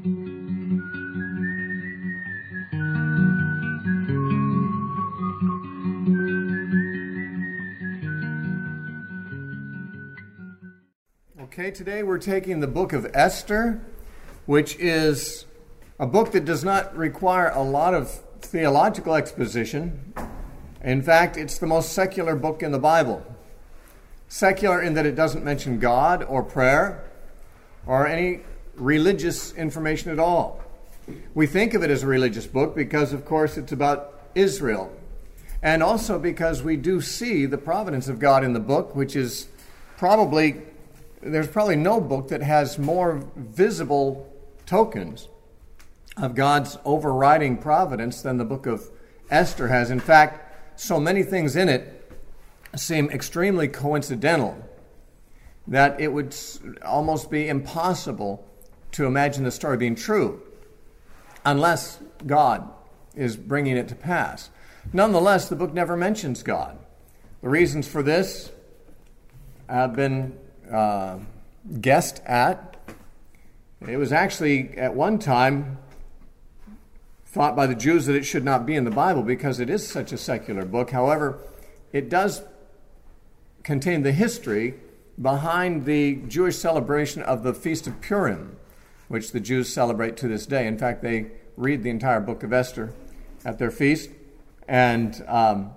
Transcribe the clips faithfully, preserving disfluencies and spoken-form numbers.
Okay, today we're taking the book of Esther, which is a book that does not require a lot of theological exposition. In fact, it's the most secular book in the Bible. Secular in that it doesn't mention God or prayer or any religious information at all. We think of it as a religious book because, of course, it's about Israel. And also because we do see the providence of God in the book, which is probably... There's probably no book that has more visible tokens of God's overriding providence than the book of Esther has. In fact, so many things in it seem extremely coincidental that it would almost be impossible to imagine the story being true unless God is bringing it to pass. Nonetheless, the book never mentions God. The reasons for this have been Uh, guessed at. It was actually at one time thought by the Jews that it should not be in the Bible because it is such a secular book. However, it does contain the history behind the Jewish celebration of the Feast of Purim, which the Jews celebrate to this day. In fact, they read the entire book of Esther at their feast, and um,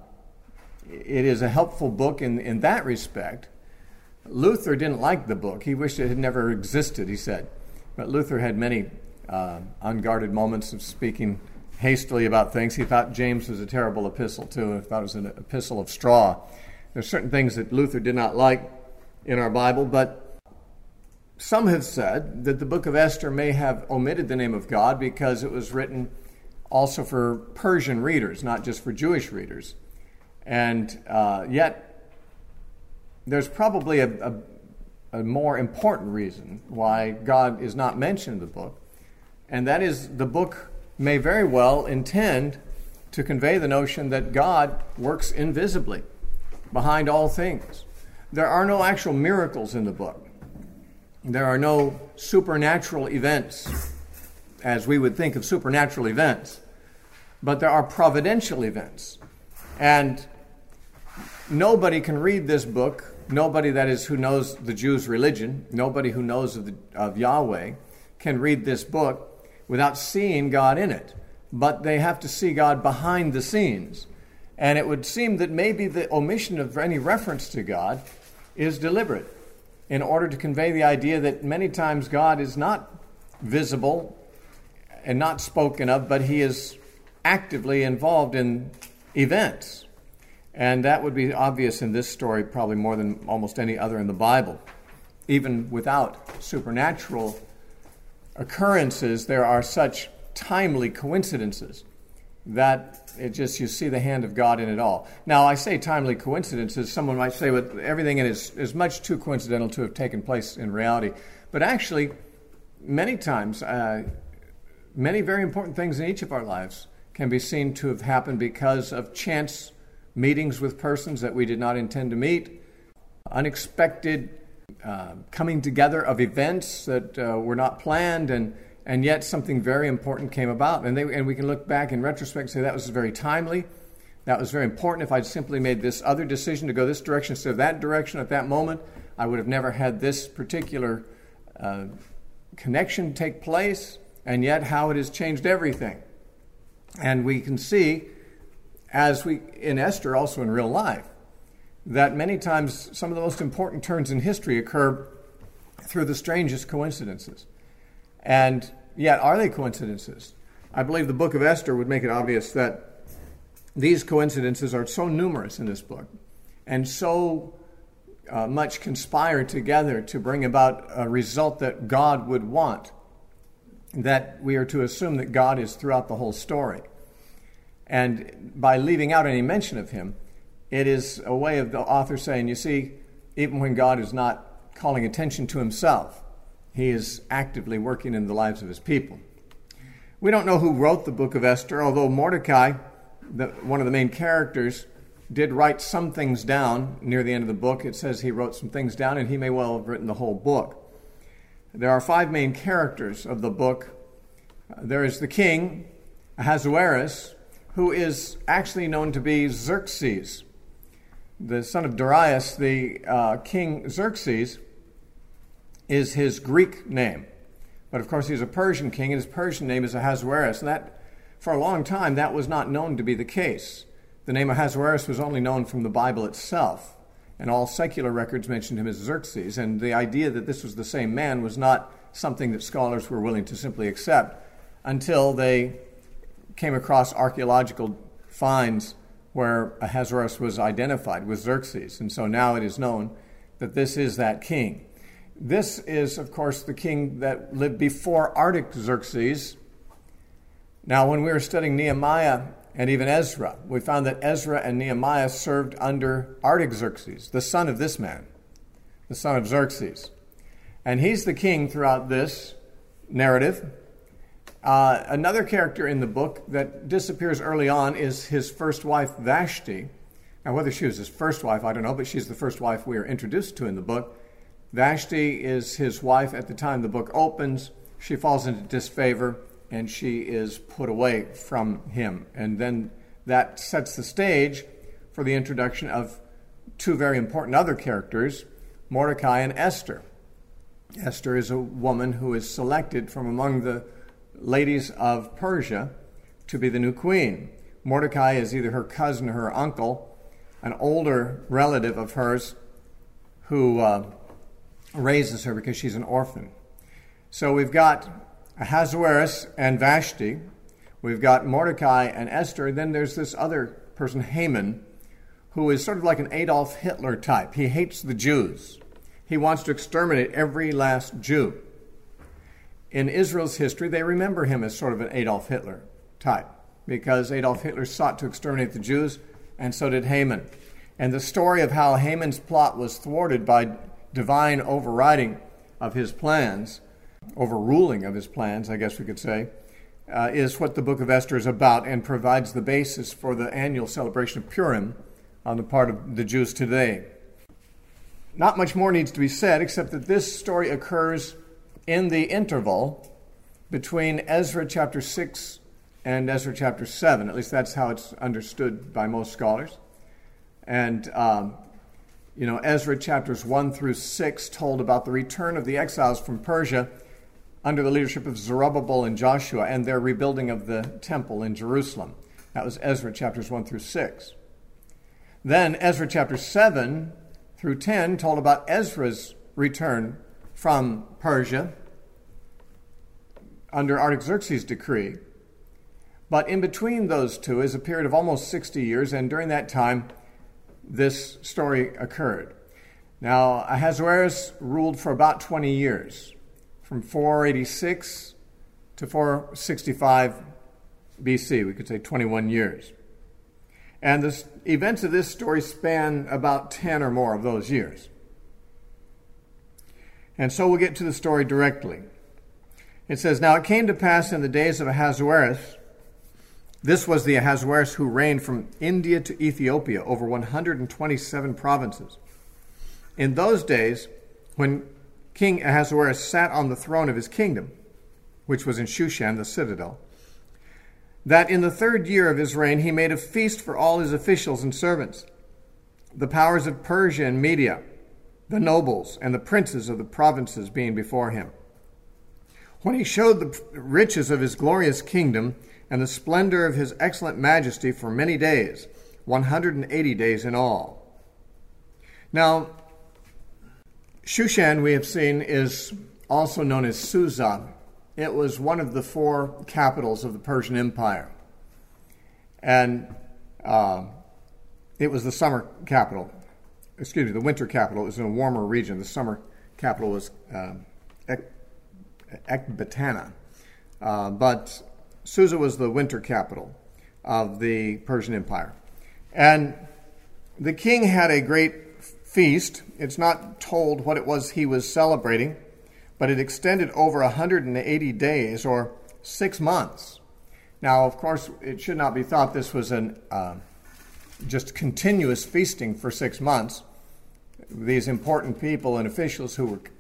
it is a helpful book in, in that respect. Luther didn't like the book. He wished it had never existed, he said. But Luther had many uh, unguarded moments of speaking hastily about things. He thought James was a terrible epistle, too. He thought it was an epistle of straw. There's certain things that Luther did not like in our Bible, but some have said that the book of Esther may have omitted the name of God because it was written also for Persian readers, not just for Jewish readers. And uh, yet, there's probably a, a, a more important reason why God is not mentioned in the book, and that is the book may very well intend to convey the notion that God works invisibly behind all things. There are no actual miracles in the book. There are no supernatural events, as we would think of supernatural events, but there are providential events. And nobody can read this book. Nobody, that is, who knows the Jews' religion, nobody who knows of, the, of Yahweh can read this book without seeing God in it. But they have to see God behind the scenes. And it would seem that maybe the omission of any reference to God is deliberate in order to convey the idea that many times God is not visible and not spoken of, but he is actively involved in events. And that would be obvious in this story probably more than almost any other in the Bible. Even without supernatural occurrences, there are such timely coincidences that it just, you see the hand of God in it all. Now, I say timely coincidences. Someone might say, well, everything in it is, is much too coincidental to have taken place in reality. But actually, many times, uh, many very important things in each of our lives can be seen to have happened because of chance meetings with persons that we did not intend to meet, unexpected uh, coming together of events that uh, were not planned, and and yet something very important came about. And, they, and we can look back in retrospect and say that was very timely, that was very important. If I'd simply made this other decision to go this direction instead of that direction at that moment, I would have never had this particular uh, connection take place, and yet how it has changed everything. And we can see, as we in Esther, also in real life, that many times some of the most important turns in history occur through the strangest coincidences. And yet, are they coincidences? I believe the book of Esther would make it obvious that these coincidences are so numerous in this book and so uh, much conspire together to bring about a result that God would want, that we are to assume that God is throughout the whole story. And by leaving out any mention of him, it is a way of the author saying, you see, even when God is not calling attention to himself, he is actively working in the lives of his people. We don't know who wrote the book of Esther, although Mordecai, the, one of the main characters, did write some things down near the end of the book. It says he wrote some things down, and he may well have written the whole book. There are five main characters of the book There is the king, Ahasuerus, who is actually known to be Xerxes, the son of Darius. The uh, king Xerxes is his Greek name. But of course he's a Persian king, and his Persian name is Ahasuerus. And that, for a long time, that was not known to be the case. The name Ahasuerus was only known from the Bible itself, and all secular records mentioned him as Xerxes. And the idea that this was the same man was not something that scholars were willing to simply accept until they came across archaeological finds where Ahasuerus was identified with Xerxes. And so now it is known that this is that king. This is, of course, the king that lived before Artaxerxes. Now, when we were studying Nehemiah and even Ezra, we found that Ezra and Nehemiah served under Artaxerxes, the son of this man, the son of Xerxes. And he's the king throughout this narrative. Uh, another character in the book that disappears early on is his first wife, Vashti. Now, whether she was his first wife, I don't know, but she's the first wife we are introduced to in the book. Vashti is his wife at the time the book opens. She falls into disfavor, and she is put away from him. And then that sets the stage for the introduction of two very important other characters, Mordecai and Esther. Esther is a woman who is selected from among the ladies of Persia to be the new queen. Mordecai is either her cousin or her uncle, an older relative of hers who uh, raises her because she's an orphan. So we've got Ahasuerus and Vashti. We've got Mordecai and Esther. Then there's this other person, Haman, who is sort of like an Adolf Hitler type. He hates the Jews. He wants to exterminate every last Jew. In Israel's history, they remember him as sort of an Adolf Hitler type because Adolf Hitler sought to exterminate the Jews, and so did Haman. And the story of how Haman's plot was thwarted by divine overriding of his plans, overruling of his plans, I guess we could say, uh, is what the book of Esther is about and provides the basis for the annual celebration of Purim on the part of the Jews today. Not much more needs to be said except that this story occurs in the interval between Ezra chapter six and Ezra chapter seven. At least that's how it's understood by most scholars. And, um, you know, Ezra chapters one through six told about the return of the exiles from Persia under the leadership of Zerubbabel and Joshua and their rebuilding of the temple in Jerusalem. That was Ezra chapters one through six. Then Ezra chapter seven through ten told about Ezra's return from Persia under Artaxerxes' decree. But in between those two is a period of almost sixty years, and during that time, this story occurred. Now, Ahasuerus ruled for about twenty years, from four eighty-six to four sixty-five B C. We could say twenty-one years. And the events of this story span about ten or more of those years. And so we'll get to the story directly. It says, "Now it came to pass in the days of Ahasuerus," this was the Ahasuerus who reigned from India to Ethiopia over one hundred twenty-seven provinces. "In those days, when King Ahasuerus sat on the throne of his kingdom, which was in Shushan, the citadel, that in the third year of his reign he made a feast for all his officials and servants, the powers of Persia and Media, the nobles and the princes of the provinces being before him. When he showed the riches of his glorious kingdom and the splendor of his excellent majesty for many days, one hundred eighty days in all." Now, Shushan, we have seen, is also known as Susa. It was one of the four capitals of the Persian Empire. And uh, it was the summer capital. Excuse me, the winter capital. It was in a warmer region. The summer capital was uh, Ek- Ecbatana. Uh, but Susa was the winter capital of the Persian Empire. And the king had a great feast. It's not told what it was he was celebrating, but it extended over one hundred eighty days, or six months. Now, of course, it should not be thought this was an uh, just continuous feasting for six months. These important people and officials who were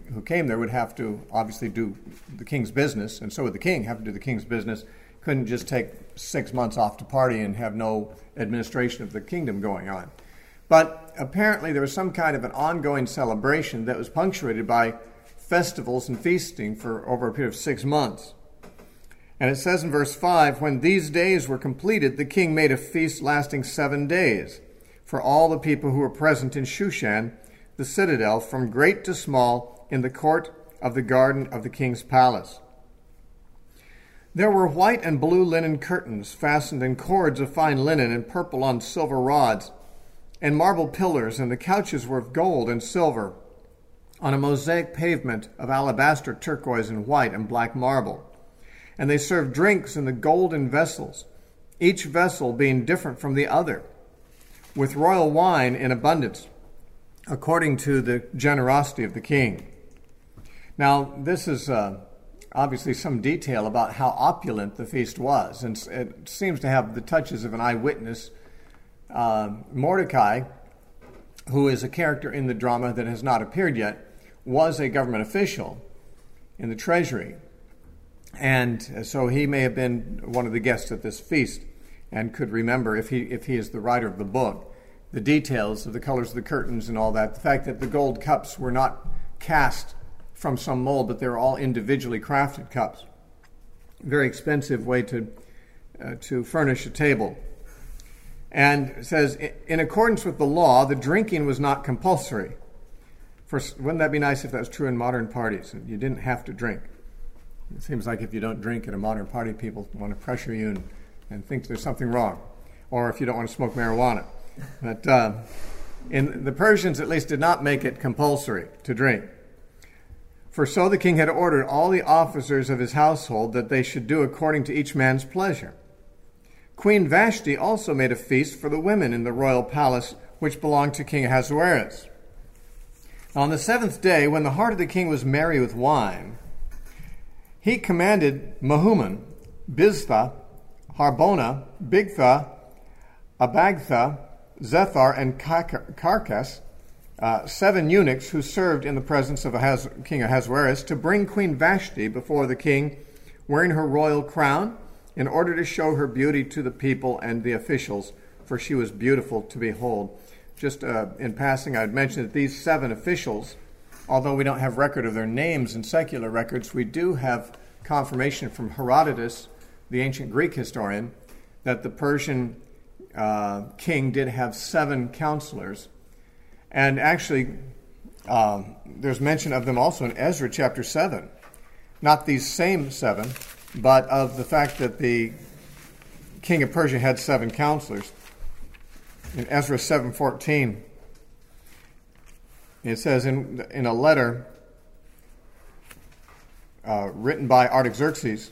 who came there would have to obviously do the king's business, and so would the king have to do the king's business. Couldn't just take six months off to party and have no administration of the kingdom going on. But apparently there was some kind of an ongoing celebration that was punctuated by festivals and feasting for over a period of six months. And it says in verse five, when these days were completed, the king made a feast lasting seven days for all the people who were present in Shushan, the citadel, from great to small, in the court of the garden of the king's palace. There were white and blue linen curtains fastened in cords of fine linen and purple on silver rods, and marble pillars, and the couches were of gold and silver, on a mosaic pavement of alabaster, turquoise, and white and black marble. And they served drinks in the golden vessels, each vessel being different from the other, with royal wine in abundance, according to the generosity of the king. Now, this is uh, obviously some detail about how opulent the feast was, and it seems to have the touches of an eyewitness. Uh, Mordecai, who is a character in the drama that has not appeared yet, was a government official in the treasury. And so he may have been one of the guests at this feast and could remember, if he if he is the writer of the book, the details of the colors of the curtains and all that. The fact that the gold cups were not cast from some mold, but they were all individually crafted cups. Very expensive way to uh, to furnish a table. And it says, in accordance with the law, the drinking was not compulsory. For, wouldn't that be nice if that was true in modern parties, and you didn't have to drink? It seems like if you don't drink at a modern party, people want to pressure you and, and think there's something wrong. Or if you don't want to smoke marijuana. But uh, in the Persians, at least, did not make it compulsory to drink. For so the king had ordered all the officers of his household that they should do according to each man's pleasure. Queen Vashti also made a feast for the women in the royal palace, which belonged to King Ahasuerus. On the seventh day, when the heart of the king was merry with wine, he commanded Mehuman, Biztha, Harbona, Bigtha, Abagtha, Zethar, and Carcass, uh, seven eunuchs who served in the presence of Ahaz- King Ahasuerus, to bring Queen Vashti before the king, wearing her royal crown, in order to show her beauty to the people and the officials, for she was beautiful to behold. Just uh, in passing, I'd mention that these seven officials, although we don't have record of their names in secular records, we do have confirmation from Herodotus, the ancient Greek historian, that the Persian uh, king did have seven counselors. And actually, uh, there's mention of them also in Ezra chapter seven. Not these same seven, but of the fact that the king of Persia had seven counselors. In Ezra seven fourteen, it says in, in a letter uh, written by Artaxerxes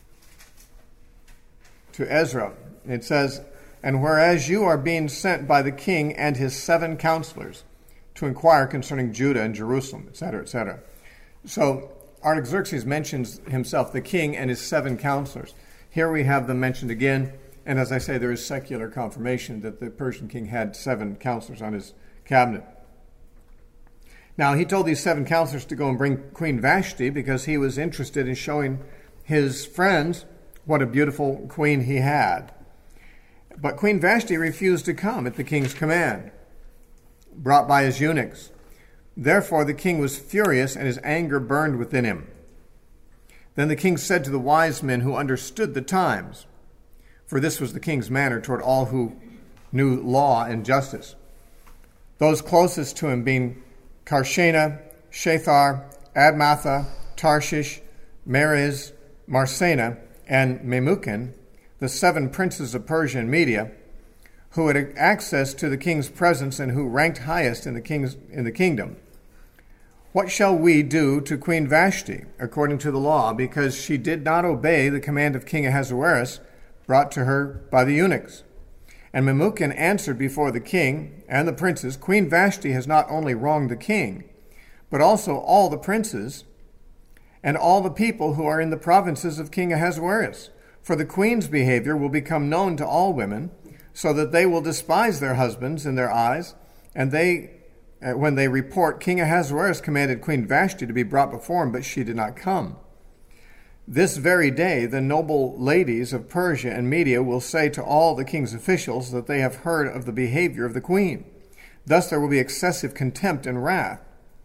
to Ezra, it says, and whereas you are being sent by the king and his seven counselors to inquire concerning Judah and Jerusalem, et cetera, et cetera. So Artaxerxes mentions himself, the king, and his seven counselors. Here we have them mentioned again, and as I say, there is secular confirmation that the Persian king had seven counselors on his cabinet. Now, he told these seven counselors to go and bring Queen Vashti because he was interested in showing his friends what a beautiful queen he had. But Queen Vashti refused to come at the king's command, brought by his eunuchs. Therefore the king was furious, and his anger burned within him. Then the king said to the wise men who understood the times, for this was the king's manner toward all who knew law and justice, those closest to him being Karshena, Shethar, Admatha, Tarshish, Meres, Marsena, and Memucan, the seven princes of Persia and Media, who had access to the king's presence and who ranked highest in the king's in the kingdom. What shall we do to Queen Vashti, according to the law, because she did not obey the command of King Ahasuerus brought to her by the eunuchs? And Memucan answered before the king and the princes, Queen Vashti has not only wronged the king, but also all the princes and all the people who are in the provinces of King Ahasuerus. For the queen's behavior will become known to all women, so that they will despise their husbands in their eyes, and they uh, when they report, King Ahasuerus commanded Queen Vashti to be brought before him, but she did not come. This very day, the noble ladies of Persia and Media will say to all the king's officials that they have heard of the behavior of the queen. Thus there will be excessive contempt and wrath.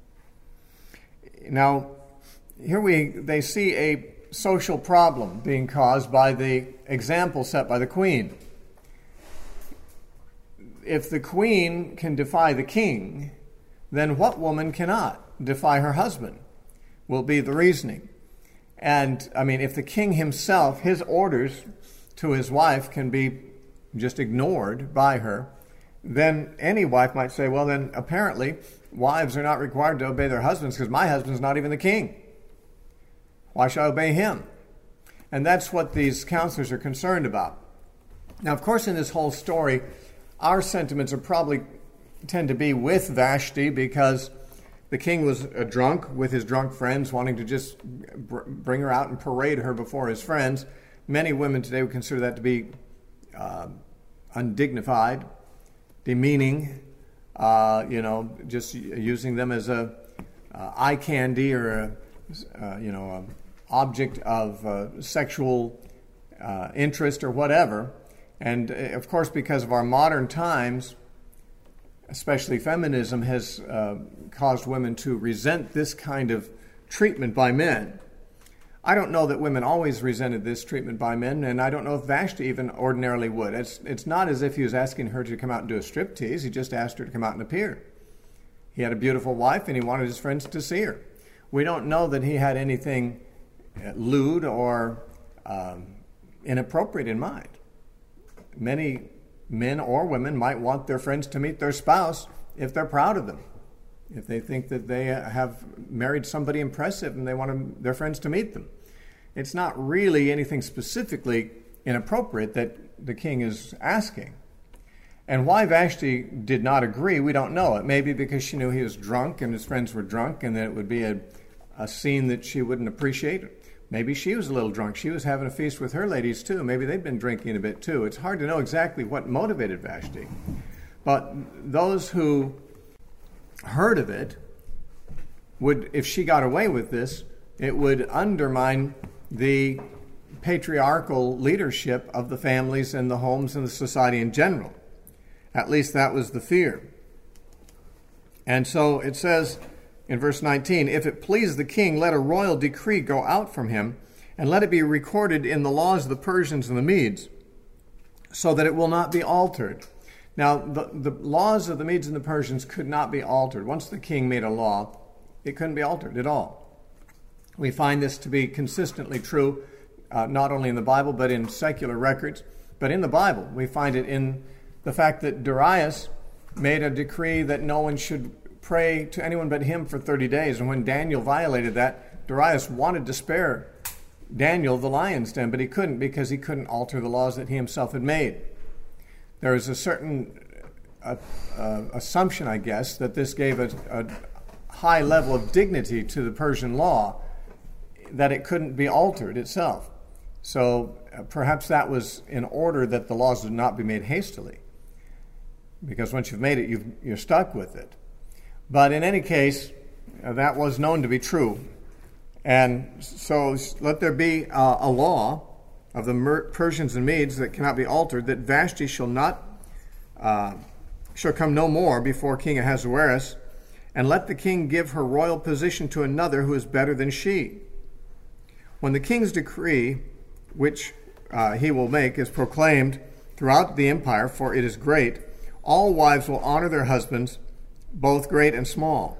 Now, here we they see a social problem being caused by the example set by the queen. If the queen can defy the king, then what woman cannot defy her husband, will be the reasoning. And, I mean, if the king himself, his orders to his wife can be just ignored by her, then any wife might say, well, then apparently wives are not required to obey their husbands because my husband's not even the king. Why should I obey him? And that's what these counselors are concerned about. Now, of course, in this whole story, our sentiments are probably tend to be with Vashti because the king was a drunk with his drunk friends, wanting to just br- bring her out and parade her before his friends. Many women today would consider that to be uh, undignified, demeaning, uh, you know, just using them as a uh, eye candy or a, uh, you know, an object of uh, sexual uh, interest or whatever. And, uh, of course, because of our modern times, especially feminism, has uh, caused women to resent this kind of treatment by men. I don't know that women always resented this treatment by men, and I don't know if Vashti even ordinarily would. It's, it's not as if he was asking her to come out and do a striptease. He just asked her to come out and appear. He had a beautiful wife, and he wanted his friends to see her. We don't know that he had anything lewd or um, inappropriate in mind. Many men or women might want their friends to meet their spouse if they're proud of them, if they think that they have married somebody impressive and they want them, their friends to meet them. It's not really anything specifically inappropriate that the king is asking. And why Vashti did not agree, we don't know. It may be because she knew he was drunk and his friends were drunk and that it would be a, a scene that she wouldn't appreciate. Maybe she was a little drunk. She was having a feast with her ladies too. Maybe they'd been drinking a bit too. It's hard to know exactly what motivated Vashti. But those who heard of it would, if she got away with this, it would undermine the patriarchal leadership of the families and the homes and the society in general. At least that was the fear. And so it says in verse nineteen, if it please the king, let a royal decree go out from him, and let it be recorded in the laws of the Persians and the Medes, so that it will not be altered. Now, the, the laws of the Medes and the Persians could not be altered. Once the king made a law, it couldn't be altered at all. We find this to be consistently true, uh, not only in the Bible, but in secular records. But in the Bible, we find it in the fact that Darius made a decree that no one should pray to anyone but him for thirty days. And when Daniel violated that, Darius wanted to spare Daniel the lion's den, but he couldn't because he couldn't alter the laws that he himself had made. There is a certain uh, uh, assumption, I guess, that this gave a, a high level of dignity to the Persian law, that it couldn't be altered itself. So uh, perhaps that was in order that the laws would not be made hastily, because once you've made it, you've, you're stuck with it. But in any case, uh, that was known to be true. And so let there be uh, a law of the Mer- Persians and Medes that cannot be altered, that Vashti shall not, uh, shall come no more before King Ahasuerus, and let the king give her royal position to another who is better than she. When the king's decree, which uh, he will make, is proclaimed throughout the empire, for it is great, all wives will honor their husbands, both great and small.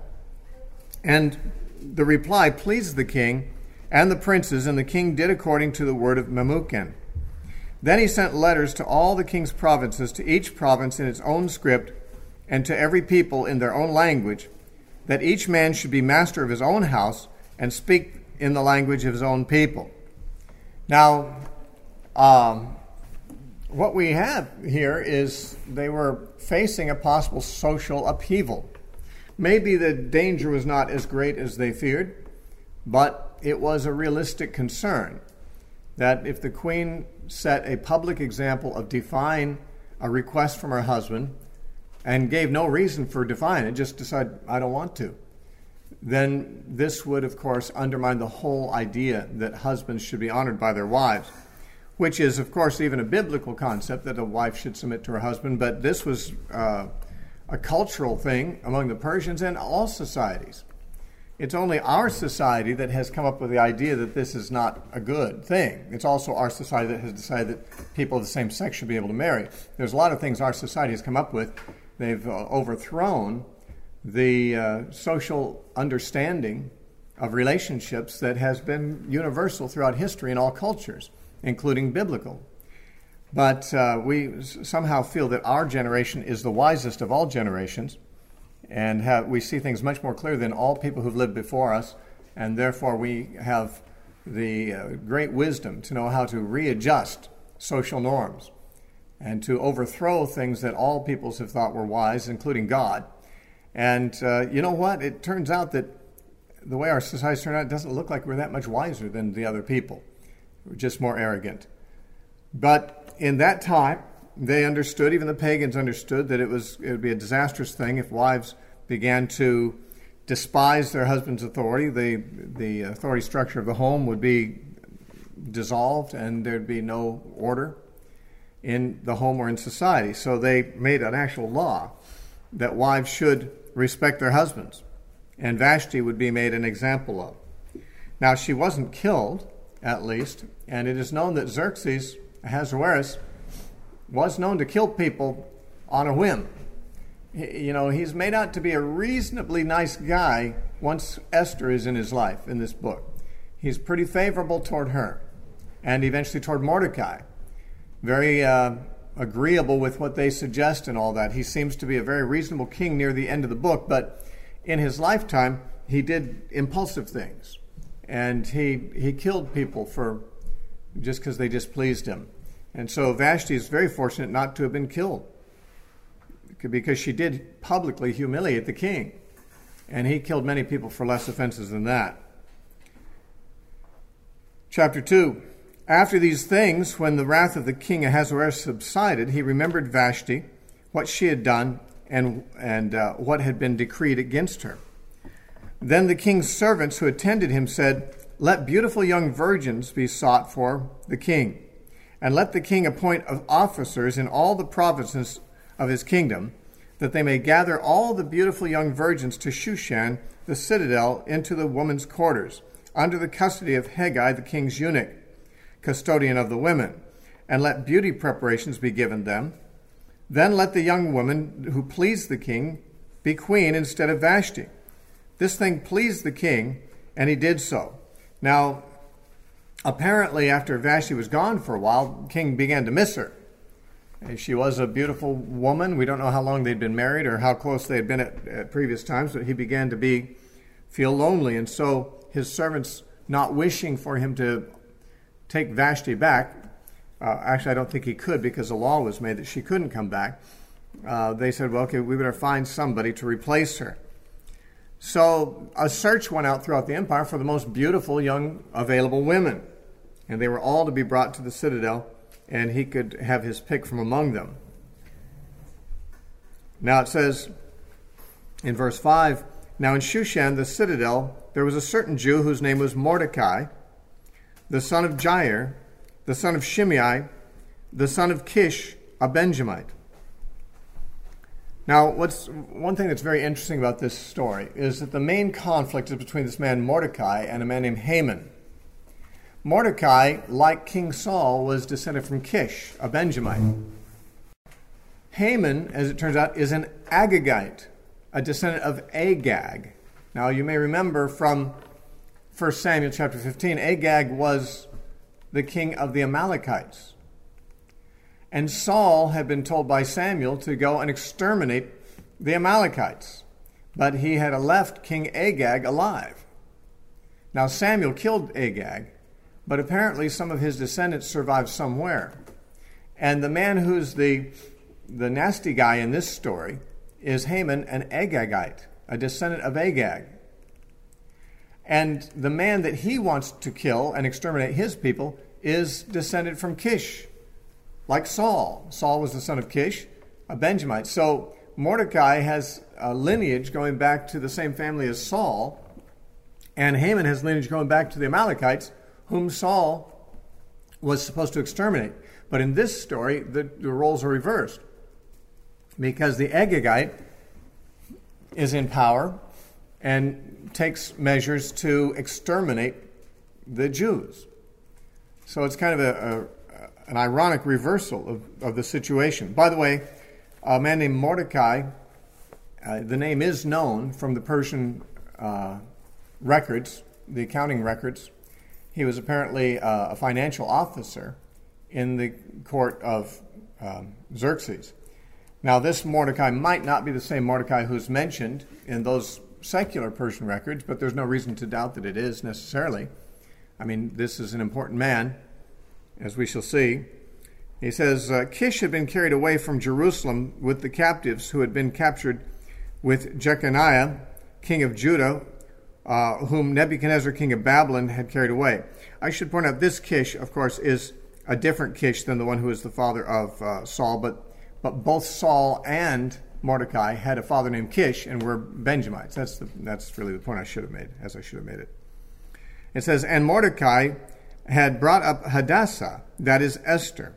And the reply pleased the king and the princes, and the king did according to the word of Memucan. Then he sent letters to all the king's provinces, to each province in its own script, and to every people in their own language, that each man should be master of his own house and speak in the language of his own people. Now, um, what we have here is they were facing a possible social upheaval. Maybe the danger was not as great as they feared, but it was a realistic concern that if the queen set a public example of defying a request from her husband, and gave no reason for defying it, just decided, I don't want to, then this would, of course, undermine the whole idea that husbands should be honored by their wives, which is, of course, even a biblical concept that a wife should submit to her husband. But this was uh, a cultural thing among the Persians and all societies. It's only our society that has come up with the idea that this is not a good thing. It's also our society that has decided that people of the same sex should be able to marry. There's a lot of things our society has come up with. They've uh, overthrown the uh, social understanding of relationships that has been universal throughout history in all cultures, including biblical. But uh, we somehow feel that our generation is the wisest of all generations, and have, we see things much more clearly than all people who've lived before us, and therefore we have the uh, great wisdom to know how to readjust social norms and to overthrow things that all peoples have thought were wise, including God. And uh, you know what? It turns out that the way our society's turned out, it doesn't look like we're that much wiser than the other people. We're just more arrogant. But in that time, they understood, even the pagans understood, that it was it would be a disastrous thing if wives began to despise their husband's authority. The, the authority structure of the home would be dissolved, and there'd be no order in the home or in society. So they made an actual law that wives should respect their husbands, and Vashti would be made an example of. Now, she wasn't killed, at least, and it is known that Xerxes Ahasuerus was known to kill people on a whim. He, you know, he's made out to be a reasonably nice guy once Esther is in his life in this book. He's pretty favorable toward her, and eventually toward Mordecai. Very uh, agreeable with what they suggest and all that. He seems to be a very reasonable king near the end of the book, but in his lifetime, he did impulsive things, and he he killed people for just because they displeased him. And so Vashti is very fortunate not to have been killed, because she did publicly humiliate the king, and he killed many people for less offenses than that. Chapter two. After these things, when the wrath of the king Ahasuerus subsided, he remembered Vashti, what she had done, and, and uh, what had been decreed against her. Then the king's servants who attended him said, "Let beautiful young virgins be sought for the king, and let the king appoint officers in all the provinces of his kingdom, that they may gather all the beautiful young virgins to Shushan, the citadel, into the women's quarters, under the custody of Hegai, the king's eunuch, custodian of the women, and let beauty preparations be given them. Then let the young woman who pleased the king be queen instead of Vashti." This thing pleased the king, and he did so. Now, apparently after Vashti was gone for a while, the king began to miss her. She was a beautiful woman. We don't know how long they'd been married or how close they had been at, at previous times, but he began to be feel lonely. And so his servants, not wishing for him to take Vashti back, uh, actually I don't think he could, because a law was made that she couldn't come back, uh, they said, well, okay, we better find somebody to replace her. So a search went out throughout the empire for the most beautiful young available women, and they were all to be brought to the citadel, and he could have his pick from among them. Now it says in verse five, "Now in Shushan, the citadel, there was a certain Jew whose name was Mordecai, the son of Jair, the son of Shimei, the son of Kish, a Benjamite." Now, what's one thing that's very interesting about this story is that the main conflict is between this man Mordecai and a man named Haman. Mordecai, like King Saul, was descended from Kish, a Benjamite. Haman, as it turns out, is an Agagite, a descendant of Agag. Now, you may remember from First Samuel chapter fifteen, Agag was the king of the Amalekites. And Saul had been told by Samuel to go and exterminate the Amalekites. But he had left King Agag alive. Now Samuel killed Agag, but apparently some of his descendants survived somewhere. And the man who's the, the nasty guy in this story is Haman, an Agagite, a descendant of Agag. And the man that he wants to kill and exterminate his people is descended from Kish, like Saul. Saul was the son of Kish, a Benjamite. So Mordecai has a lineage going back to the same family as Saul, and Haman has lineage going back to the Amalekites, whom Saul was supposed to exterminate. But in this story, the, the roles are reversed, because the Agagite is in power and takes measures to exterminate the Jews. So it's kind of a, a, an ironic reversal of, of the situation. By the way, a man named Mordecai, uh, the name is known from the Persian uh, records, the accounting records. He was apparently uh, a financial officer in the court of um, Xerxes. Now, this Mordecai might not be the same Mordecai who's mentioned in those secular Persian records, but there's no reason to doubt that it is necessarily. I mean, this is an important man, as we shall see. He says, uh, Kish had been carried away from Jerusalem with the captives who had been captured with Jeconiah, king of Judah, uh, whom Nebuchadnezzar, king of Babylon, had carried away. I should point out this Kish, of course, is a different Kish than the one who is the father of uh, Saul, but But both Saul and Mordecai had a father named Kish and were Benjamites. That's the, that's really the point I should have made, as I should have made it. It says, and Mordecai had brought up Hadassah, that is Esther.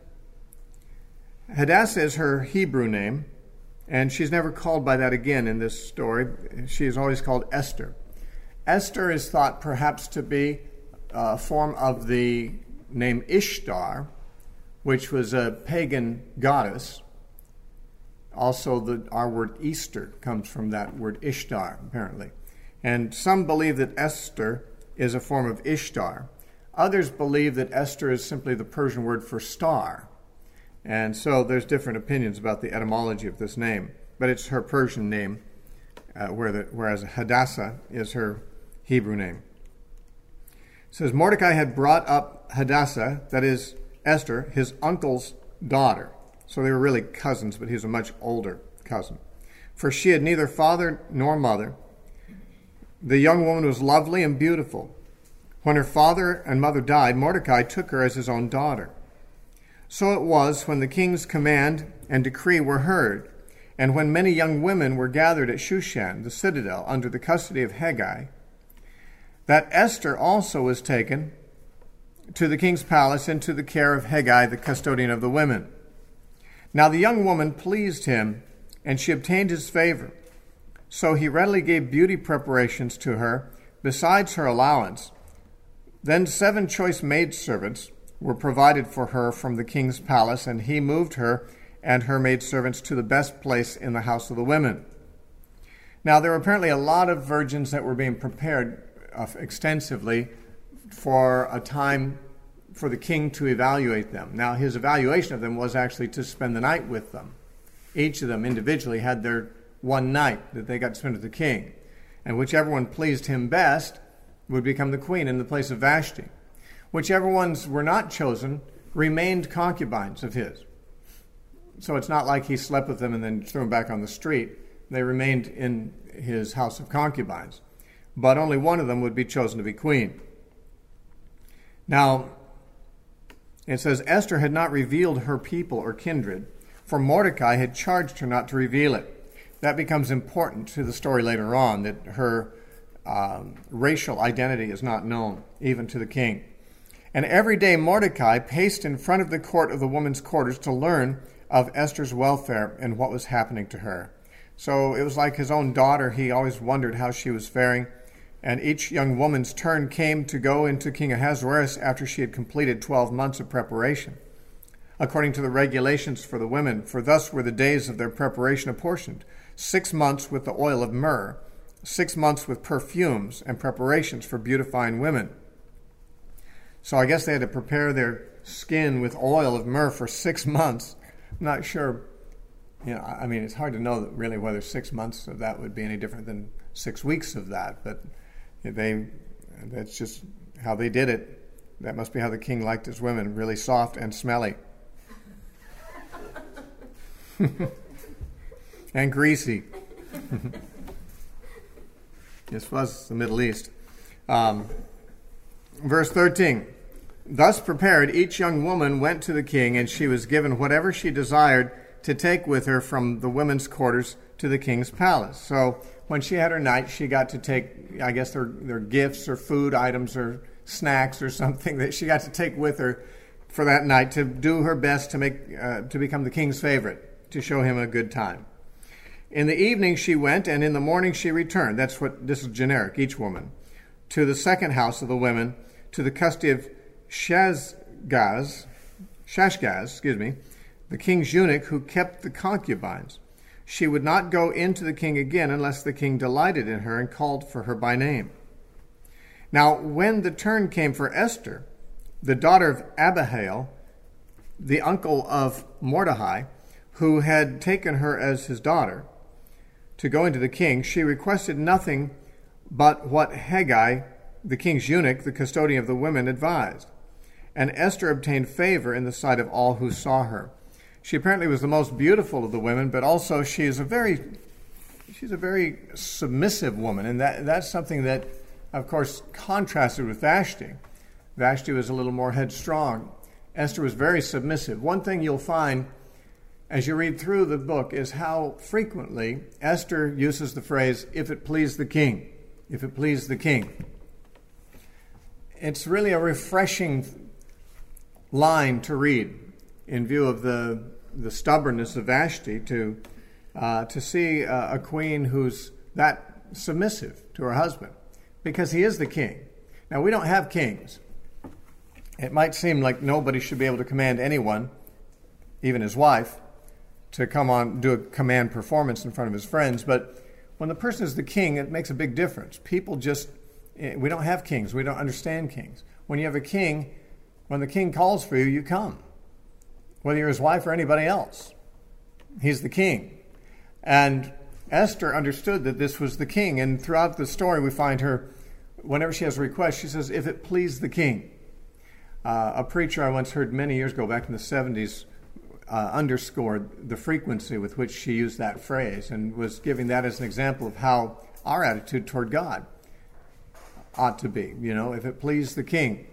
Hadassah is her Hebrew name, and she's never called by that again in this story. She is always called Esther. Esther is thought perhaps to be a form of the name Ishtar, which was a pagan goddess. Also, the, our word Easter comes from that word Ishtar, apparently. And some believe that Esther is a form of Ishtar. Others believe that Esther is simply the Persian word for star. And so there's different opinions about the etymology of this name. But it's her Persian name, uh, where the, whereas Hadassah is her Hebrew name. It says, Mordecai had brought up Hadassah, that is Esther, his uncle's daughter. So they were really cousins, but he was a much older cousin. For she had neither father nor mother. The young woman was lovely and beautiful. When her father and mother died, Mordecai took her as his own daughter. So it was when the king's command and decree were heard, and when many young women were gathered at Shushan, the citadel, under the custody of Hegai, that Esther also was taken to the king's palace into the care of Hegai, the custodian of the women. Now the young woman pleased him, and she obtained his favor. So he readily gave beauty preparations to her, besides her allowance. Then seven choice maidservants were provided for her from the king's palace, and he moved her and her maidservants to the best place in the house of the women. Now there were apparently a lot of virgins that were being prepared uh, extensively for a time for the king to evaluate them. Now, his evaluation of them was actually to spend the night with them. Each of them individually had their one night that they got to spend with the king. And whichever one pleased him best would become the queen in the place of Vashti. Whichever ones were not chosen remained concubines of his. So it's not like he slept with them and then threw them back on the street. They remained in his house of concubines. But only one of them would be chosen to be queen. Now, it says, Esther had not revealed her people or kindred, for Mordecai had charged her not to reveal it. That becomes important to the story later on, that her um, racial identity is not known, even to the king. And every day Mordecai paced in front of the court of the women's quarters to learn of Esther's welfare and what was happening to her. So it was like his own daughter. He always wondered how she was faring. And each young woman's turn came to go into King Ahasuerus after she had completed twelve months of preparation, according to the regulations for the women, for thus were the days of their preparation apportioned, six months with the oil of myrrh, six months with perfumes and preparations for beautifying women. So I guess they had to prepare their skin with oil of myrrh for six months. I'm not sure, you know, I mean, it's hard to know really whether six months of that would be any different than six weeks of that, but They, that's just how they did it. That must be how the king liked his women, really soft and smelly. And greasy. This was the Middle East. Um, verse thirteen. Thus prepared, each young woman went to the king, and she was given whatever she desired to take with her from the women's quarters to the king's palace. So when she had her night, she got to take, I guess, their, their gifts or food items or snacks or something that she got to take with her for that night to do her best to make uh, to become the king's favorite, to show him a good time. In the evening she went, and in the morning she returned. That's what, this is generic, each woman. To the second house of the women, to the custody of Shashgaz, Shashgaz, excuse me, the king's eunuch who kept the concubines. She would not go in to the king again unless the king delighted in her and called for her by name. Now, when the turn came for Esther, the daughter of Abihail, the uncle of Mordecai, who had taken her as his daughter, to go into the king, she requested nothing but what Haggai, the king's eunuch, the custodian of the women, advised. And Esther obtained favor in the sight of all who saw her. She apparently was the most beautiful of the women, but also she is a very, she's a very submissive woman, and that that's something that, of course, contrasted with Vashti. Vashti was a little more headstrong. Esther was very submissive. One thing you'll find as you read through the book is how frequently Esther uses the phrase, if it please the king, if it please the king. It's really a refreshing line to read in view of the, the stubbornness of Vashti, to, uh, to see uh, a queen who's that submissive to her husband, because he is the king. Now, we don't have kings. It might seem like nobody should be able to command anyone, even his wife, to come on, do a command performance in front of his friends. But when the person is the king, it makes a big difference. People just, we don't have kings. We don't understand kings. When you have a king, when the king calls for you, you come. Whether you're his wife or anybody else. He's the king. And Esther understood that this was the king. And throughout the story, we find her, whenever she has a request, she says, if it please the king. Uh, a preacher I once heard many years ago, back in the seventies, Uh, underscored the frequency with which she used that phrase, and was giving that as an example of how our attitude toward God ought to be. You know, if it please the king,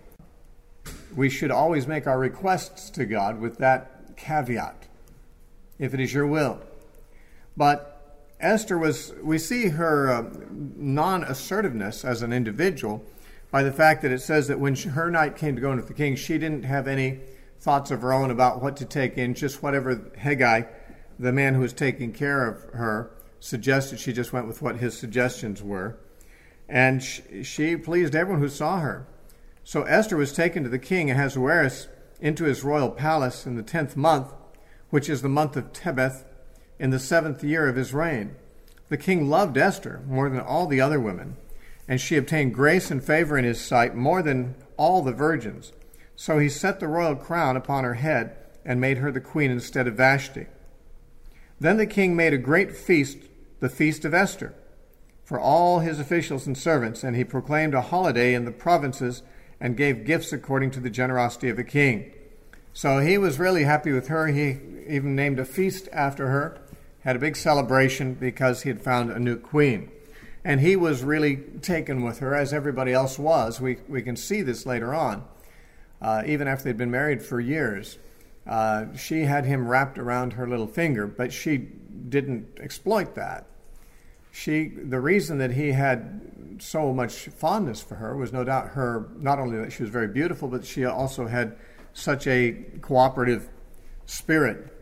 we should always make our requests to God with that caveat, if it is your will. But Esther was, we see her uh, non-assertiveness as an individual by the fact that it says that when she, her night came to go into the king, she didn't have any thoughts of her own about what to take in, just whatever Haggai, the man who was taking care of her, suggested. She just went with what his suggestions were. And she, she pleased everyone who saw her. So Esther was taken to the king Ahasuerus into his royal palace in the tenth month, which is the month of Tebeth, in the seventh year of his reign. The king loved Esther more than all the other women, and she obtained grace and favor in his sight more than all the virgins. So he set the royal crown upon her head and made her the queen instead of Vashti. Then the king made a great feast, the feast of Esther, for all his officials and servants, and he proclaimed a holiday in the provinces and gave gifts according to the generosity of the king. So he was really happy with her. He even named a feast after her, had a big celebration because he had found a new queen. And he was really taken with her, as everybody else was. We, we can see this later on. Uh, even after they'd been married for years, uh, she had him wrapped around her little finger, but she didn't exploit that. She, the reason that he had so much fondness for her was no doubt her, not only that she was very beautiful, but she also had such a cooperative spirit,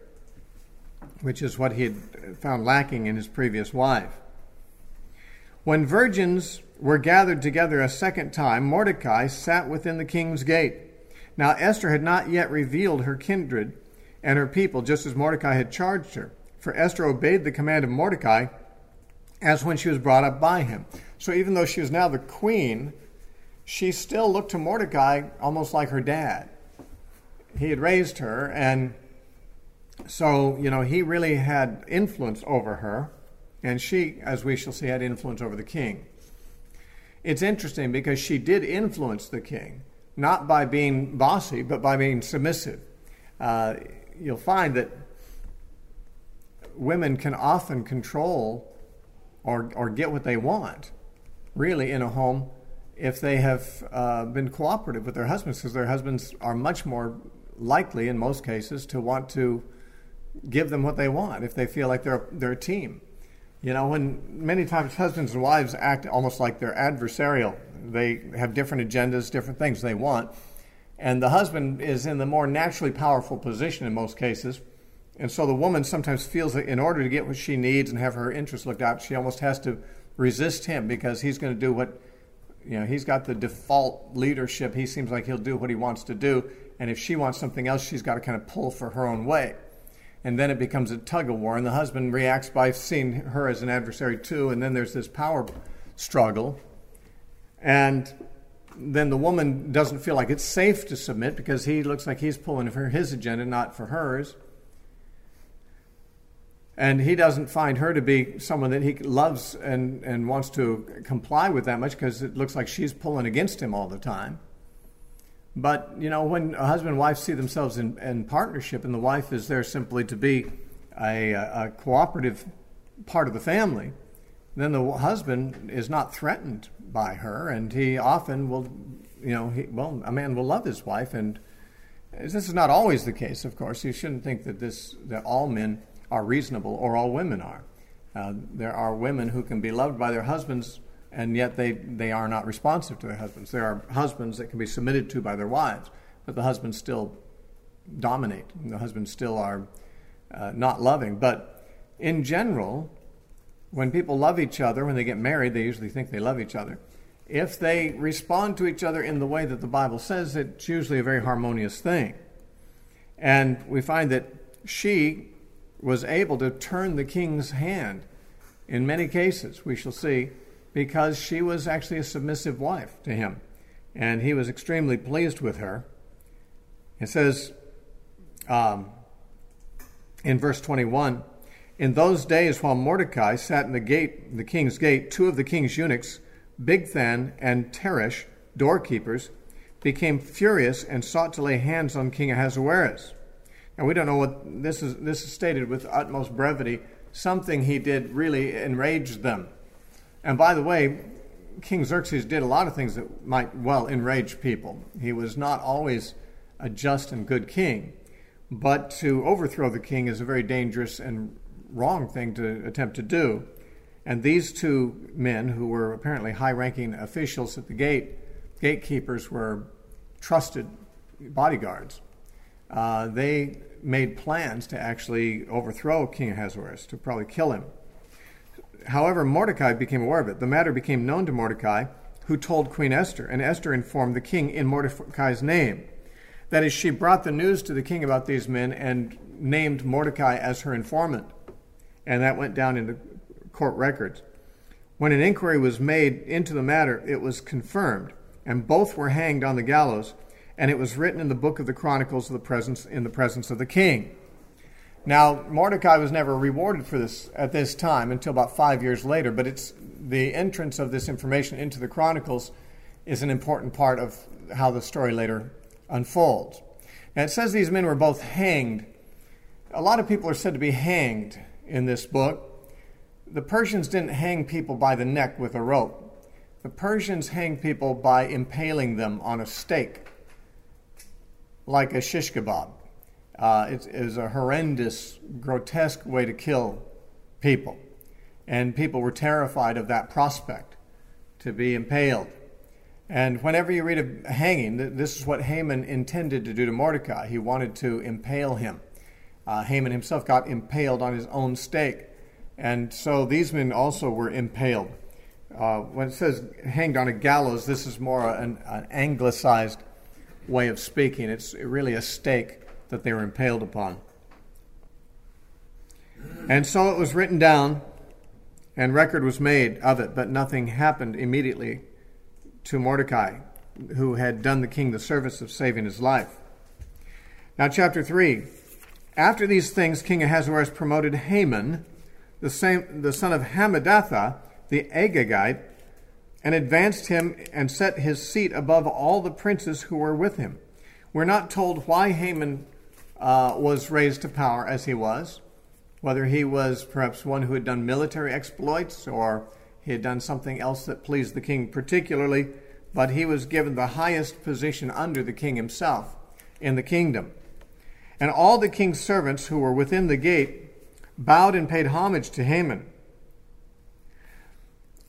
which is what he had found lacking in his previous wife. When virgins were gathered together a second time, Mordecai sat within the king's gate. Now Esther had not yet revealed her kindred and her people, just as Mordecai had charged her. For Esther obeyed the command of Mordecai as when she was brought up by him. So even though she was now the queen, she still looked to Mordecai almost like her dad. He had raised her, and so, you know, he really had influence over her, and she, as we shall see, had influence over the king. It's interesting because she did influence the king, not by being bossy, but by being submissive. Uh, you'll find that women can often control or, or get what they want, really, in a home if they have uh, been cooperative with their husbands, because their husbands are much more likely, in most cases, to want to give them what they want if they feel like they're, they're a team. You know, when many times husbands and wives act almost like they're adversarial. They have different agendas, different things they want. And the husband is in the more naturally powerful position in most cases. And so the woman sometimes feels that in order to get what she needs and have her interests looked out, she almost has to resist him because he's going to do what, you know, he's got the default leadership. He seems like he'll do what he wants to do. And if she wants something else, she's got to kind of pull for her own way. And then it becomes a tug of war, and the husband reacts by seeing her as an adversary too, and then there's this power struggle. And then the woman doesn't feel like it's safe to submit because he looks like he's pulling for his agenda, not for hers. And he doesn't find her to be someone that he loves and, and wants to comply with that much because it looks like she's pulling against him all the time. But, you know, when a husband and wife see themselves in, in partnership and the wife is there simply to be a, a cooperative part of the family, then the husband is not threatened by her, and he often will, you know, he, well, a man will love his wife, and this is not always the case, of course. You shouldn't think that this that all men are reasonable or all women are. Uh, there are women who can be loved by their husbands, and yet they, they are not responsive to their husbands. There are husbands that can be submitted to by their wives, but the husbands still dominate. The husbands still are uh, not loving. But in general, when people love each other, when they get married, they usually think they love each other. If they respond to each other in the way that the Bible says, it's usually a very harmonious thing. And we find that she was able to turn the king's hand in many cases, we shall see, because she was actually a submissive wife to him. And he was extremely pleased with her. It says um, in verse twenty-one, in those days while Mordecai sat in the gate, the king's gate, two of the king's eunuchs, Bigthan and Teresh, doorkeepers, became furious and sought to lay hands on King Ahasuerus. Now we don't know what this is. This is stated with utmost brevity. Something he did really enraged them. And by the way, King Xerxes did a lot of things that might well enrage people. He was not always a just and good king. But to overthrow the king is a very dangerous and wrong thing to attempt to do. And these two men, who were apparently high-ranking officials at the gate, gatekeepers, were trusted bodyguards. Uh, they made plans to actually overthrow King Ahasuerus, to probably kill him. However, Mordecai became aware of it. The matter became known to Mordecai, who told Queen Esther, and Esther informed the king in Mordecai's name. That is, she brought the news to the king about these men and named Mordecai as her informant. And that went down into court records. When an inquiry was made into the matter, it was confirmed, and both were hanged on the gallows, and it was written in the book of the Chronicles of the presence in the presence of the king. Now, Mordecai was never rewarded for this at this time until about five years later, but it's the entrance of this information into the Chronicles is an important part of how the story later unfolds. And it says these men were both hanged. A lot of people are said to be hanged in this book. The Persians didn't hang people by the neck with a rope. The Persians hanged people by impaling them on a stake, like a shish kebab. Uh, it is a horrendous, grotesque way to kill people. And people were terrified of that prospect, to be impaled. And whenever you read of hanging, this is what Haman intended to do to Mordecai. He wanted to impale him. Uh, Haman himself got impaled on his own stake. And so these men also were impaled. Uh, when it says hanged on a gallows, this is more an, an anglicized way of speaking. It's really a stake that they were impaled upon. And so it was written down, and record was made of it, but nothing happened immediately to Mordecai, who had done the king the service of saving his life. Now, chapter three. After these things, King Ahasuerus promoted Haman, the, same, the son of Hammedatha, the Agagite, and advanced him and set his seat above all the princes who were with him. We're not told why Haman uh, was raised to power as he was, whether he was perhaps one who had done military exploits or he had done something else that pleased the king particularly, but he was given the highest position under the king himself in the kingdom. And all the king's servants who were within the gate bowed and paid homage to Haman.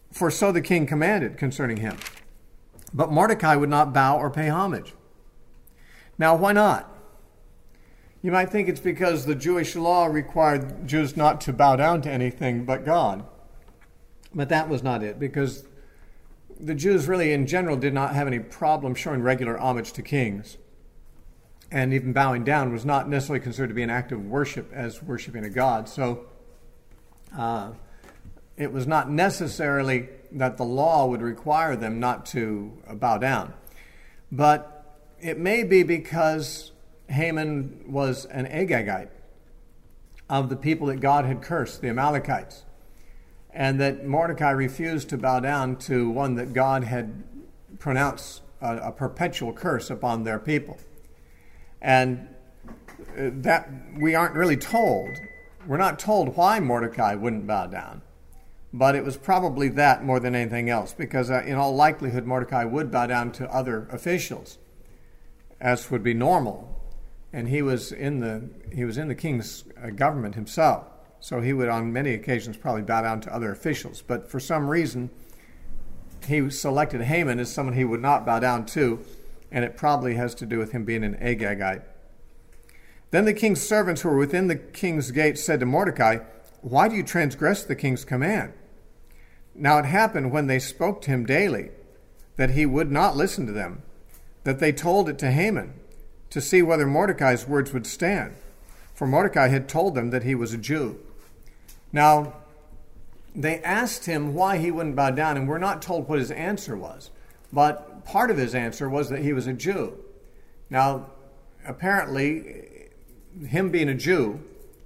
for so the king commanded concerning him. But Mordecai would not bow or pay homage. Now, why not? You might think it's because the Jewish law required Jews not to bow down to anything but God. But that was not it, because the Jews really in general did not have any problem showing regular homage to kings. And even bowing down was not necessarily considered to be an act of worship as worshiping a god. So uh, it was not necessarily that the law would require them not to bow down. But it may be because Haman was an Agagite of the people that God had cursed, the Amalekites, and that Mordecai refused to bow down to one that God had pronounced a, a perpetual curse upon their people. And that we aren't really told. We're not told why Mordecai wouldn't bow down. But it was probably that more than anything else, because uh, in all likelihood Mordecai would bow down to other officials, as would be normal. And he was in the he was in the king's uh, government himself, so he would on many occasions probably bow down to other officials. But for some reason, he selected Haman as someone he would not bow down to, and it probably has to do with him being an Agagite. Then the king's servants who were within the king's gate said to Mordecai, "Why do you transgress the king's command?" Now it happened when they spoke to him daily that he would not listen to them, that they told it to Haman to see whether Mordecai's words would stand. For Mordecai had told them that he was a Jew. Now, they asked him why he wouldn't bow down, and we're not told what his answer was. But part of his answer was that he was a Jew. Now, apparently, him being a Jew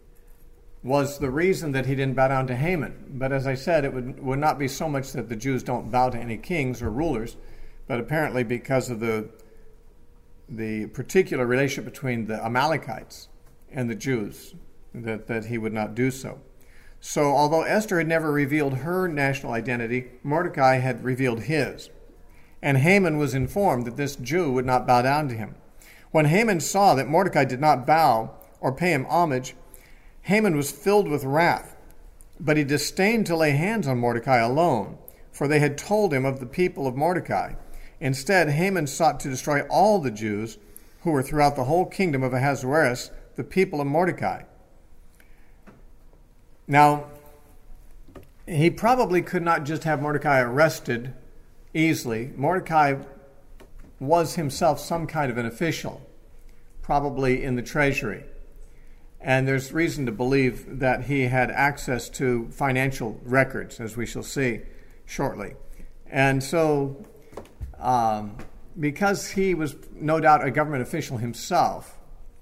was the reason that he didn't bow down to Haman. But as I said, it would, would not be so much that the Jews don't bow to any kings or rulers, but apparently because of the the particular relationship between the Amalekites and the Jews, that, that he would not do so. So although Esther had never revealed her national identity, Mordecai had revealed his. And Haman was informed that this Jew would not bow down to him. When Haman saw that Mordecai did not bow or pay him homage, Haman was filled with wrath, but he disdained to lay hands on Mordecai alone, for they had told him of the people of Mordecai. Instead, Haman sought to destroy all the Jews who were throughout the whole kingdom of Ahasuerus, the people of Mordecai. Now, he probably could not just have Mordecai arrested easily. Mordecai was himself some kind of an official, probably in the treasury. And there's reason to believe that he had access to financial records, as we shall see shortly. And so, um, because he was no doubt a government official himself,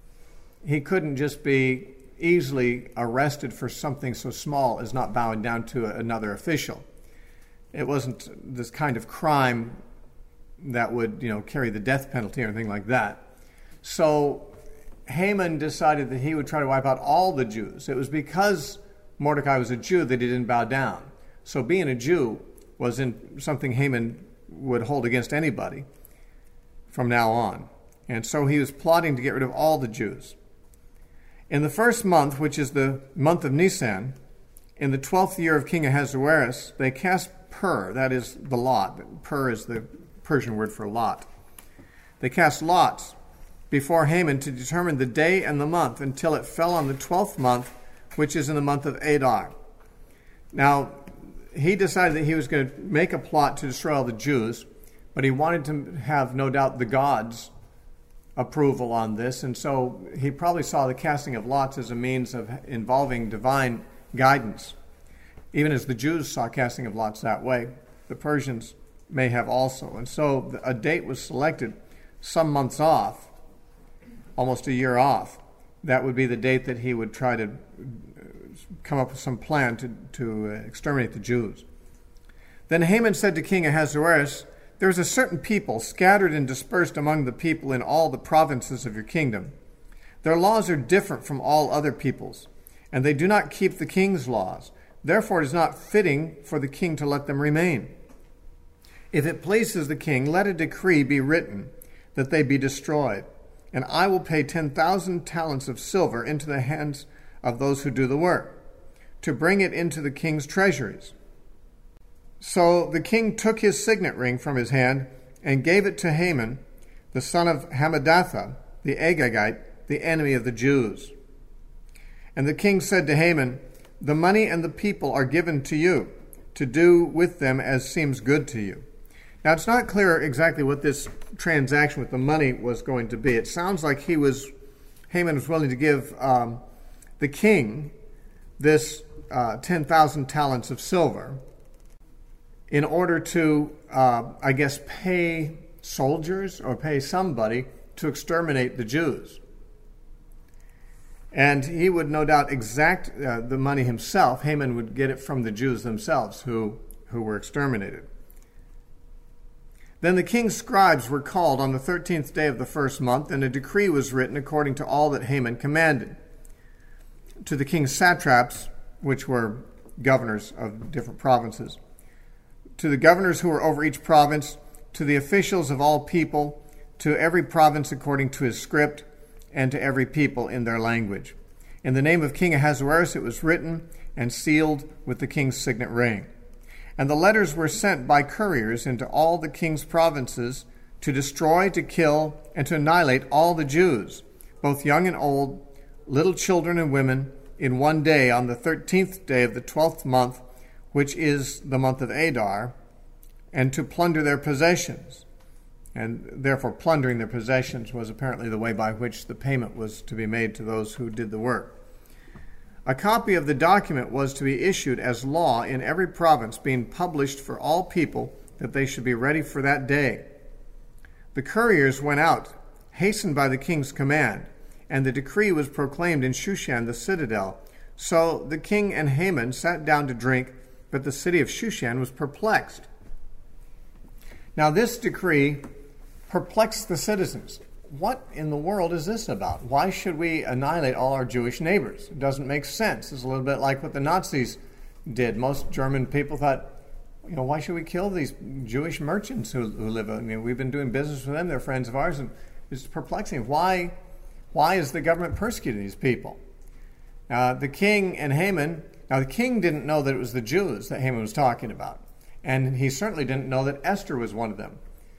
he couldn't just be easily arrested for something so small as not bowing down to another official. It wasn't this kind of crime that would, you know, carry the death penalty or anything like that. So Haman decided that he would try to wipe out all the Jews. It was because Mordecai was a Jew that he didn't bow down. So being a Jew wasn't something Haman would hold against anybody from now on. And so he was plotting to get rid of all the Jews. In the first month, which is the month of Nisan, in the twelfth year of King Ahasuerus, they cast Pur, that is the lot. Pur is the Persian word for lot. They cast lots before Haman to determine the day and the month until it fell on the twelfth month, which is in the month of Adar. Now, he decided that he was going to make a plot to destroy all the Jews, but he wanted to have, no doubt, the gods' approval on this, and so he probably saw the casting of lots as a means of involving divine guidance. Even as the Jews saw casting of lots that way, the Persians may have also. And so a date was selected some months off, almost a year off. That would be the date that he would try to come up with some plan to, to exterminate the Jews. Then Haman said to King Ahasuerus, "There is a certain people scattered and dispersed among the people in all the provinces of your kingdom. Their laws are different from all other peoples, and they do not keep the king's laws. Therefore it is not fitting for the king to let them remain. If it pleases the king, let a decree be written that they be destroyed, and I will pay ten thousand talents of silver into the hands of those who do the work, to bring it into the king's treasuries." So the king took his signet ring from his hand and gave it to Haman, the son of Hammedatha, the Agagite, the enemy of the Jews. And the king said to Haman, "The money and the people are given to you, to do with them as seems good to you." Now, it's not clear exactly what this transaction with the money was going to be. It sounds like he was, Haman was willing to give um, the king this uh, ten thousand talents of silver in order to, uh, I guess, pay soldiers or pay somebody to exterminate the Jews. And he would no doubt exact uh, the money himself. Haman would get it from the Jews themselves who, who were exterminated. Then the king's scribes were called on the thirteenth day of the first month, and a decree was written according to all that Haman commanded. To the king's satraps, which were governors of different provinces, to the governors who were over each province, to the officials of all people, to every province according to his script, and to every people in their language. In the name of King Ahasuerus it was written and sealed with the king's signet ring. And the letters were sent by couriers into all the king's provinces to destroy, to kill, and to annihilate all the Jews, both young and old, little children and women, in one day on the thirteenth day of the twelfth month, which is the month of Adar, and to plunder their possessions. And therefore plundering their possessions was apparently the way by which the payment was to be made to those who did the work. A copy of the document was to be issued as law in every province, being published for all people, that they should be ready for that day. The couriers went out, hastened by the king's command, and the decree was proclaimed in Shushan the citadel. So the king and Haman sat down to drink, but the city of Shushan was perplexed. Now this decree perplexed the citizens. What in the world is this about? Why should we annihilate all our Jewish neighbors? It doesn't make sense. It's a little bit like what the Nazis did. Most German people thought, you know, why should we kill these Jewish merchants who, who live? I mean, we've been doing business with them. They're friends of ours. And it's perplexing. Why, why is the government persecuting these people? Uh, the king and Haman, now the king didn't know that it was the Jews that Haman was talking about. And he certainly didn't know that Esther was one of them.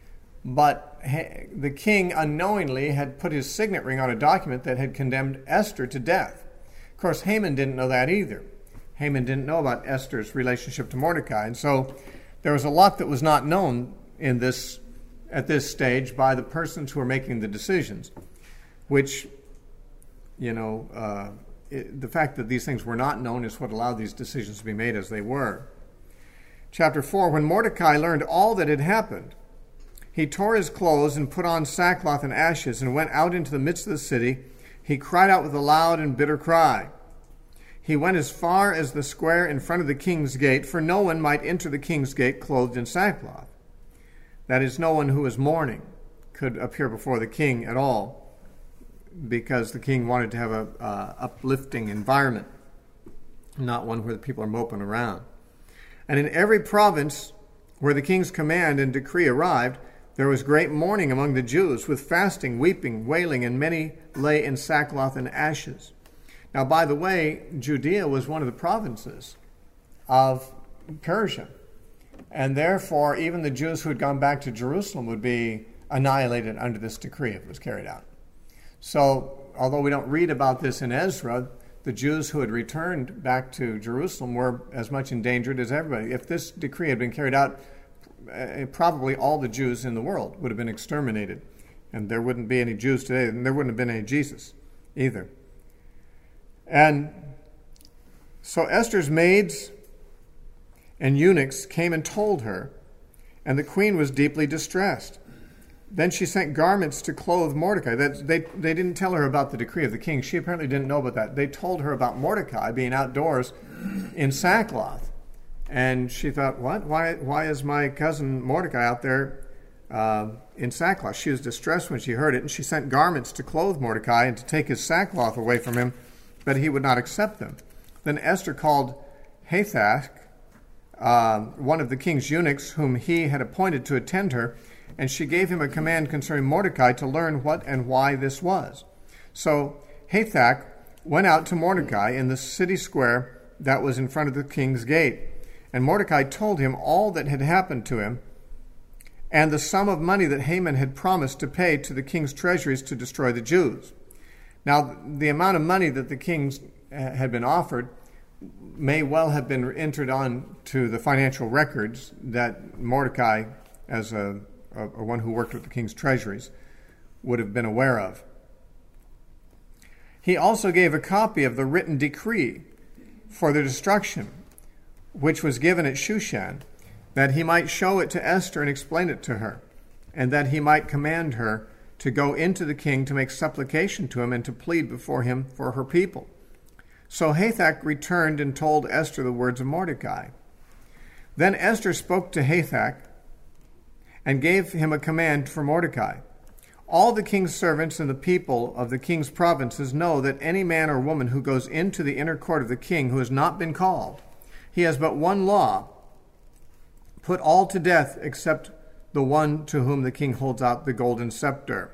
But the king unknowingly had put his signet ring on a document that had condemned Esther to death. Of course, Haman didn't know that either. Haman didn't know about Esther's relationship to Mordecai. And so there was a lot that was not known in this at this stage by the persons who were making the decisions, which, you know, uh, it, the fact that these things were not known is what allowed these decisions to be made as they were. Chapter four, when Mordecai learned all that had happened, he tore his clothes and put on sackcloth and ashes and went out into the midst of the city. He cried out with a loud and bitter cry. He went as far as the square in front of the king's gate, for no one might enter the king's gate clothed in sackcloth. That is, no one who was mourning could appear before the king at all, because the king wanted to have a uh, uplifting environment, not one where the people are moping around. And in every province where the king's command and decree arrived, there was great mourning among the Jews, with fasting, weeping, wailing, and many lay in sackcloth and ashes. Now, by the way, Judea was one of the provinces of Persia, and therefore even the Jews who had gone back to Jerusalem would be annihilated under this decree if it was carried out. So, although we don't read about this in Ezra, the Jews who had returned back to Jerusalem were as much endangered as everybody. If this decree had been carried out, uh, probably all the Jews in the world would have been exterminated. And there wouldn't be any Jews today, and there wouldn't have been any Jesus either. And so Esther's maids and eunuchs came and told her, and the queen was deeply distressed. Then she sent garments to clothe Mordecai. That they, they didn't tell her about the decree of the king. She apparently didn't know about that. They told her about Mordecai being outdoors in sackcloth. And she thought, what? Why Why is my cousin Mordecai out there uh, in sackcloth? She was distressed when she heard it, and she sent garments to clothe Mordecai and to take his sackcloth away from him, but he would not accept them. Then Esther called Hathach, uh, one of the king's eunuchs, whom he had appointed to attend her, and she gave him a command concerning Mordecai to learn what and why this was. So Hathach went out to Mordecai in the city square that was in front of the king's gate. And Mordecai told him all that had happened to him, and the sum of money that Haman had promised to pay to the king's treasuries to destroy the Jews. Now, the amount of money that the kings had been offered may well have been entered on to the financial records that Mordecai, as a, a, a one who worked with the king's treasuries, would have been aware of. He also gave a copy of the written decree for their destruction, which was given at Shushan, that he might show it to Esther and explain it to her, and that he might command her to go into the king to make supplication to him and to plead before him for her people. So Hathach returned and told Esther the words of Mordecai. Then Esther spoke to Hathach and gave him a command for Mordecai. All the king's servants and the people of the king's provinces know that any man or woman who goes into the inner court of the king who has not been called, he has but one law: put all to death except the one to whom the king holds out the golden scepter,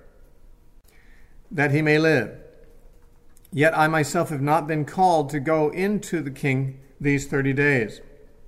that he may live. Yet I myself have not been called to go into the king these thirty days.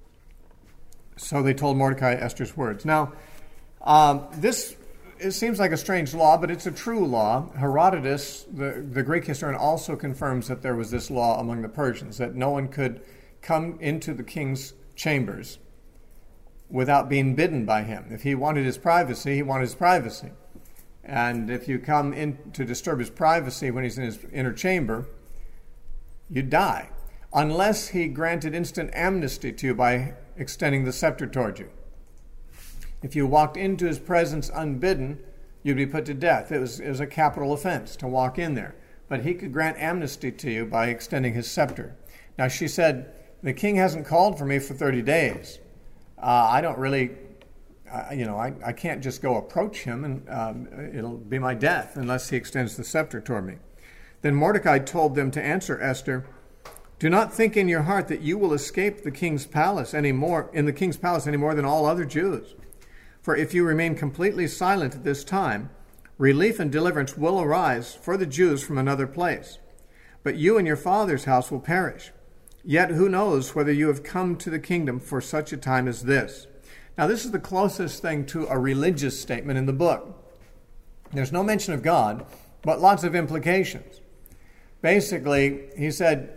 So they told Mordecai Esther's words. Now, um, this it seems like a strange law, but it's a true law. Herodotus, the, the Greek historian, also confirms that there was this law among the Persians, that no one could come into the king's chambers without being bidden by him. If he wanted his privacy, he wanted his privacy. And if you come in to disturb his privacy when he's in his inner chamber, you die, unless he granted instant amnesty to you by extending the scepter toward you. If you walked into his presence unbidden, you'd be put to death. It was, it was a capital offense to walk in there. But he could grant amnesty to you by extending his scepter. Now, she said, the king hasn't called for me for thirty days. Uh, I don't really, uh, you know, I, I can't just go approach him, and um, it'll be my death unless he extends the scepter toward me. Then Mordecai told them to answer Esther, do not think in your heart that you will escape the king's palace any more, in the king's palace any more than all other Jews. For if you remain completely silent at this time, relief and deliverance will arise for the Jews from another place. But you and your father's house will perish. Yet who knows whether you have come to the kingdom for such a time as this? Now, this is the closest thing to a religious statement in the book. There's no mention of God, but lots of implications. Basically, he said,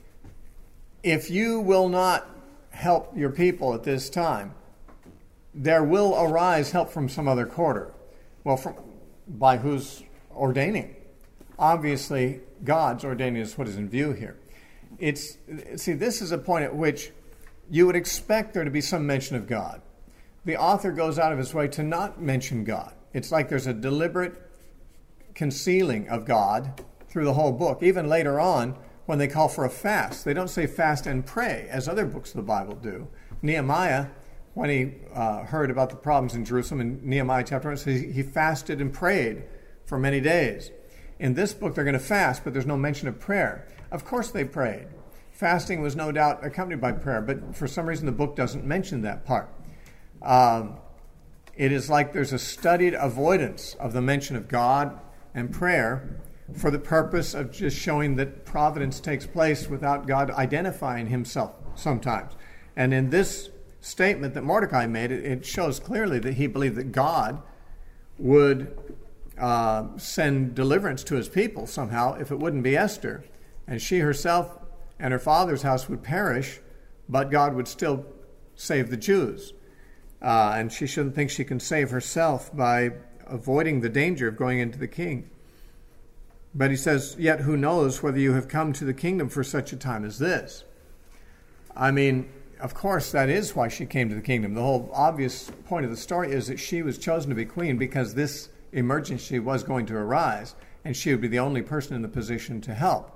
if you will not help your people at this time, there will arise help from some other quarter. Well, from, by whose ordaining? Obviously, God's ordaining is what is in view here. It's see, this is a point at which you would expect there to be some mention of God. The author goes out of his way to not mention God. It's like there's a deliberate concealing of God through the whole book. Even later on, when they call for a fast, they don't say fast and pray, as other books of the Bible do. Nehemiah, when he uh, heard about the problems in Jerusalem, in Nehemiah chapter one, he, he fasted and prayed for many days. In this book, they're going to fast, but there's no mention of prayer. Of course they prayed. Fasting was no doubt accompanied by prayer, but for some reason the book doesn't mention that part. Um, it is like there's a studied avoidance of the mention of God and prayer for the purpose of just showing that providence takes place without God identifying himself sometimes. And in this statement that Mordecai made, it, it shows clearly that he believed that God would uh, send deliverance to his people somehow if it wouldn't be Esther. And she herself and her father's house would perish, but God would still save the Jews. Uh, and she shouldn't think she can save herself by avoiding the danger of going into the king. But he says, yet who knows whether you have come to the kingdom for such a time as this? I mean, of course, that is why she came to the kingdom. The whole obvious point of the story is that she was chosen to be queen because this emergency was going to arise, and she would be the only person in the position to help.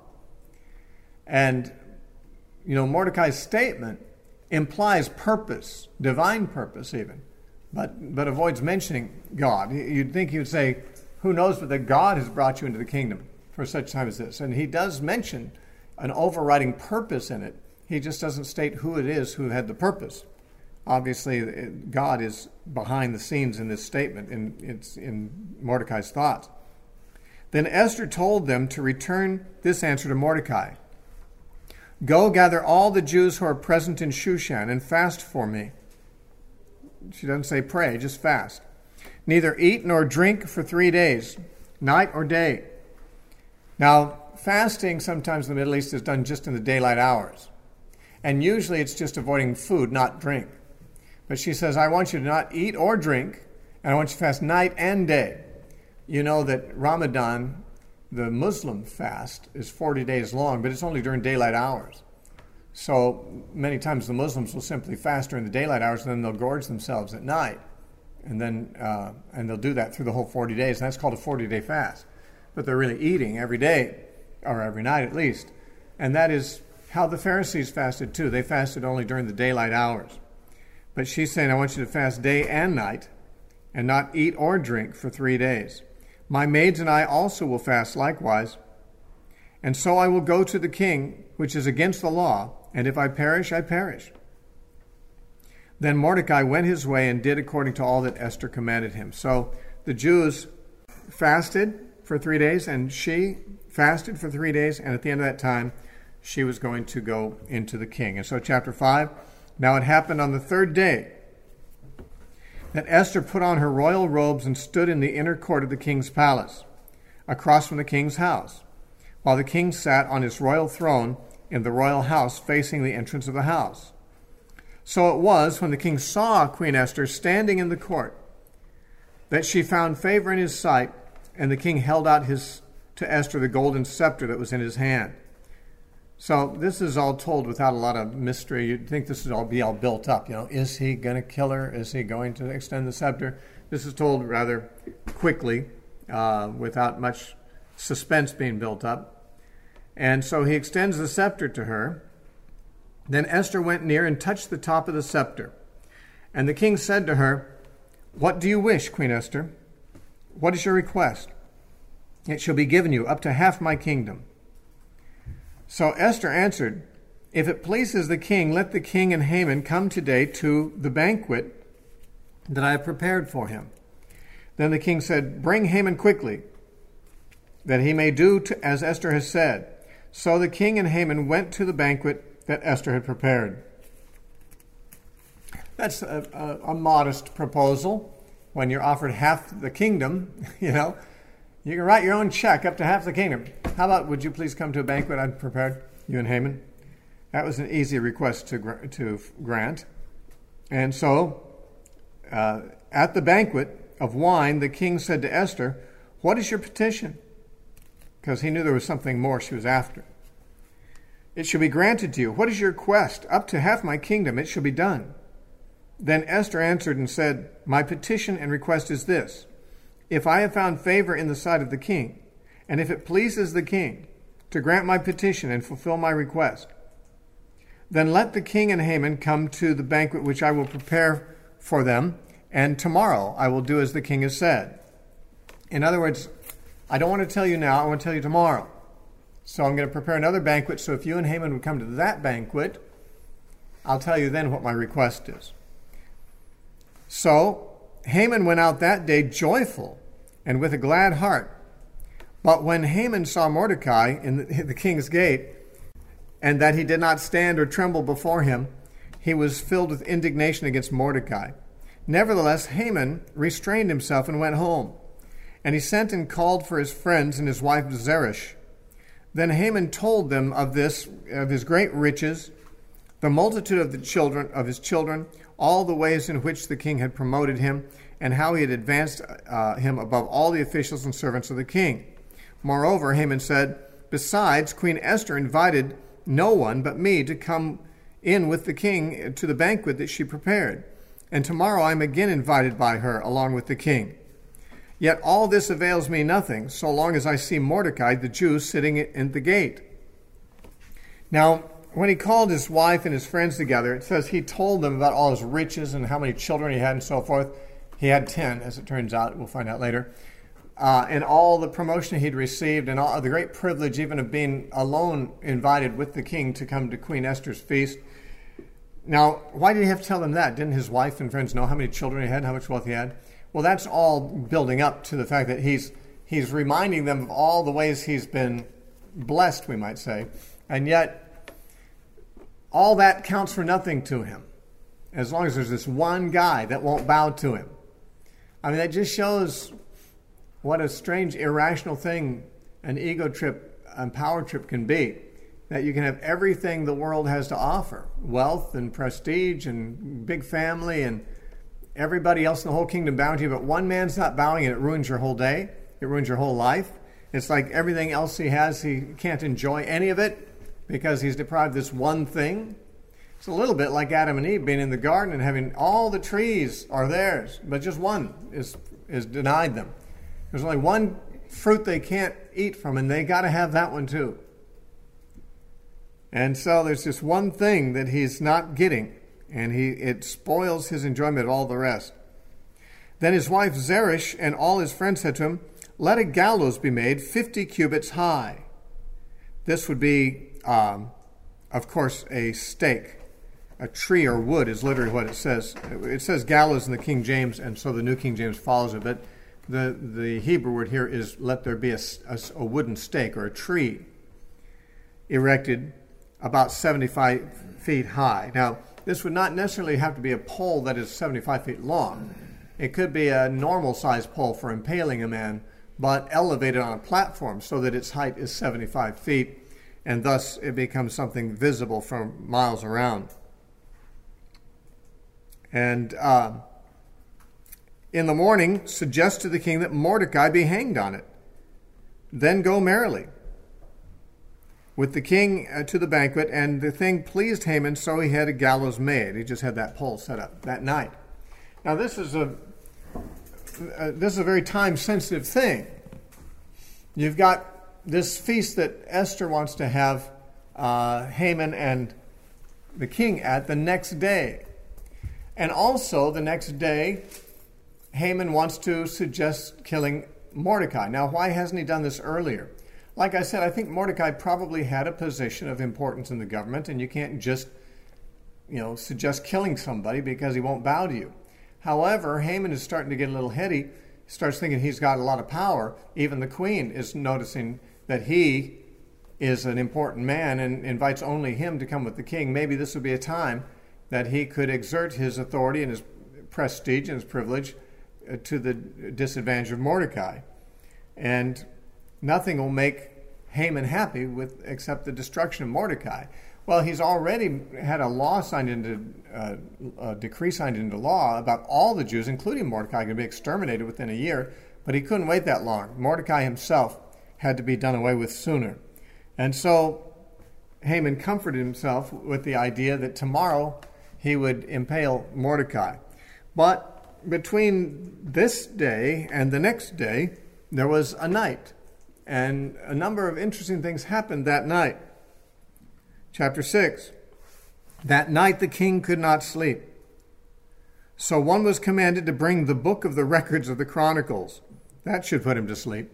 And, you know, Mordecai's statement implies purpose, divine purpose even, but, but avoids mentioning God. You'd think he would say, who knows but that God has brought you into the kingdom for such time as this? And he does mention an overriding purpose in it. He just doesn't state who it is who had the purpose. Obviously, God is behind the scenes in this statement, and it's in Mordecai's thoughts. Then Esther told them to return this answer to Mordecai. Go gather all the Jews who are present in Shushan and fast for me. She doesn't say pray, just fast. Neither eat nor drink for three days, night or day. Now, fasting sometimes in the Middle East is done just in the daylight hours. And usually it's just avoiding food, not drink. But she says, I want you to not eat or drink, and I want you to fast night and day. You know that Ramadan, the Muslim fast, is forty days long, but it's only during daylight hours. So many times the Muslims will simply fast during the daylight hours, and then they'll gorge themselves at night. And then uh, and they'll do that through the whole forty days, and that's called a forty-day fast. But they're really eating every day, or every night at least. And that is how the Pharisees fasted too. They fasted only during the daylight hours. But she's saying, I want you to fast day and night, and not eat or drink for three days. My maids and I also will fast likewise. And so I will go to the king, which is against the law, and if I perish, I perish. Then Mordecai went his way and did according to all that Esther commanded him. So the Jews fasted for three days, and she fasted for three days, and at the end of that time, she was going to go into the king. And so chapter five, now it happened on the third day that Esther put on her royal robes and stood in the inner court of the king's palace, across from the king's house, while the king sat on his royal throne in the royal house facing the entrance of the house. So it was, when the king saw Queen Esther standing in the court, that she found favor in his sight, and the king held out his to Esther the golden scepter that was in his hand. So this is all told without a lot of mystery. You'd think this would all be all built up. You know, is he going to kill her? Is he going to extend the scepter? This is told rather quickly, uh, without much suspense being built up. And so he extends the scepter to her. Then Esther went near and touched the top of the scepter. And the king said to her, What do you wish, Queen Esther? What is your request? It shall be given you up to half my kingdom. So Esther answered, If it pleases the king, let the king and Haman come today to the banquet that I have prepared for him. Then the king said, Bring Haman quickly, that he may do to, as Esther has said. So the king and Haman went to the banquet that Esther had prepared. That's a, a, a modest proposal. When you're offered half the kingdom, you know, you can write your own check up to half the kingdom. How about, would you please come to a banquet I've prepared, you and Haman? That was an easy request to, to grant. And so, uh, at the banquet of wine, the king said to Esther, What is your petition? Because he knew there was something more she was after. It shall be granted to you. What is your request? Up to half my kingdom, it shall be done. Then Esther answered and said, My petition and request is this. If I have found favor in the sight of the king, and if it pleases the king to grant my petition and fulfill my request, then let the king and Haman come to the banquet which I will prepare for them, and tomorrow I will do as the king has said. In other words, I don't want to tell you now, I want to tell you tomorrow. So I'm going to prepare another banquet, so if you and Haman would come to that banquet, I'll tell you then what my request is. So Haman went out that day joyful and with a glad heart. But when Haman saw Mordecai in the, the king's gate, and that he did not stand or tremble before him, he was filled with indignation against Mordecai. Nevertheless, Haman restrained himself and went home. And he sent and called for his friends and his wife Zeresh. Then Haman told them of this, of his great riches, the multitude of the children of his children, all the ways in which the king had promoted him, and how he had advanced uh, him above all the officials and servants of the king. Moreover, Haman said, Besides, Queen Esther invited no one but me to come in with the king to the banquet that she prepared. And tomorrow I am again invited by her along with the king. Yet all this avails me nothing, so long as I see Mordecai the Jew sitting at the gate. Now, when he called his wife and his friends together, it says he told them about all his riches and how many children he had and so forth. He had ten, as it turns out. We'll find out later. Uh, and all the promotion he'd received and all the great privilege even of being alone invited with the king to come to Queen Esther's feast. Now, why did he have to tell them that? Didn't his wife and friends know how many children he had, how much wealth he had? Well, that's all building up to the fact that he's he's reminding them of all the ways he's been blessed, we might say. And yet, all that counts for nothing to him, as long as there's this one guy that won't bow to him. I mean, that just shows what a strange, irrational thing an ego trip and power trip can be. That you can have everything the world has to offer, wealth and prestige and big family and everybody else in the whole kingdom bowing to you, but one man's not bowing and it ruins your whole day. It ruins your whole life. It's like everything else he has, he can't enjoy any of it because he's deprived this one thing. It's a little bit like Adam and Eve being in the garden and having all the trees are theirs, but just one is is denied them. There's only one fruit they can't eat from, and they got to have that one too. And so there's this one thing that he's not getting, and he it spoils his enjoyment of all the rest. Then his wife Zeresh and all his friends said to him, "Let a gallows be made fifty cubits high." This would be, um, of course, a stake. A tree or wood is literally what it says. It says gallows in the King James, and so the New King James follows it. But the, the Hebrew word here is let there be a, a, a wooden stake or a tree erected about seventy-five feet high. Now, this would not necessarily have to be a pole that is seventy-five feet long. It could be a normal-sized pole for impaling a man, but elevated on a platform so that its height is seventy-five feet, and thus it becomes something visible from miles around. And uh, in the morning, suggest to the king that Mordecai be hanged on it. Then go merrily with the king uh, to the banquet, and the thing pleased Haman, so he had a gallows made. He just had that pole set up that night. Now this is a uh, this is a very time-sensitive thing. You've got this feast that Esther wants to have uh, Haman and the king at the next day. And also, the next day, Haman wants to suggest killing Mordecai. Now, why hasn't he done this earlier? Like I said, I think Mordecai probably had a position of importance in the government, and you can't just, you know, suggest killing somebody because he won't bow to you. However, Haman is starting to get a little heady. He starts thinking he's got a lot of power. Even the queen is noticing that he is an important man and invites only him to come with the king. Maybe this would be a time that he could exert his authority and his prestige and his privilege uh, to the disadvantage of Mordecai. And nothing will make Haman happy with except the destruction of Mordecai. Well, he's already had a law signed into, uh, a decree signed into law about all the Jews, including Mordecai, going to be exterminated within a year, but he couldn't wait that long. Mordecai himself had to be done away with sooner. And so Haman comforted himself with the idea that tomorrow he would impale Mordecai. But between this day and the next day, there was a night. And a number of interesting things happened that night. Chapter six. That night the king could not sleep. So one was commanded to bring the book of the records of the Chronicles. That should put him to sleep.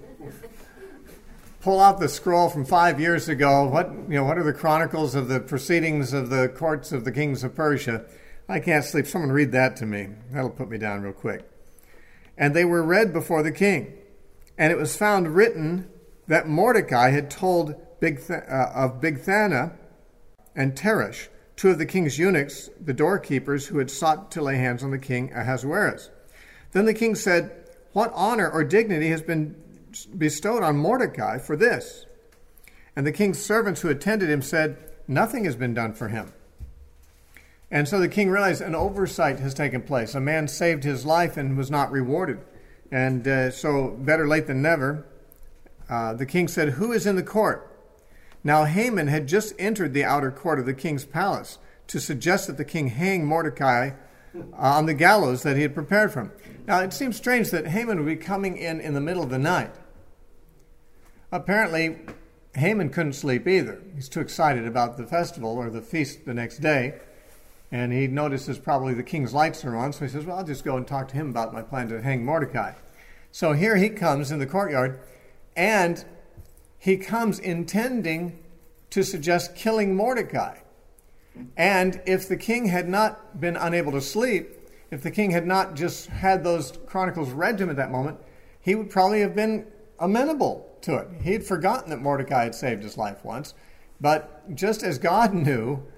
Pull out the scroll from five years ago. What you know? What are the chronicles of the proceedings of the courts of the kings of Persia? I can't sleep. Someone read that to me. That'll put me down real quick. And they were read before the king. And it was found written that Mordecai had told Bigth- uh, of Bigthana and Teresh, two of the king's eunuchs, the doorkeepers, who had sought to lay hands on the king Ahasuerus. Then the king said, "What honor or dignity has been bestowed on Mordecai for this?" And the king's servants who attended him said, "Nothing has been done for him." And so the king realized an oversight has taken place. A man saved his life and was not rewarded. And uh, so better late than never. Uh, the king said, "Who is in the court?" Now Haman had just entered the outer court of the king's palace to suggest that the king hang Mordecai on the gallows that he had prepared for him. Now, it seems strange that Haman would be coming in in the middle of the night. Apparently, Haman couldn't sleep either. He's too excited about the festival or the feast the next day. And he notices probably the king's lights are on, so he says, well, I'll just go and talk to him about my plan to hang Mordecai. So here he comes in the courtyard, and he comes intending to suggest killing Mordecai. And if the king had not been unable to sleep, if the king had not just had those chronicles read to him at that moment, he would probably have been amenable to it. He had forgotten that Mordecai had saved his life once. But just as God knew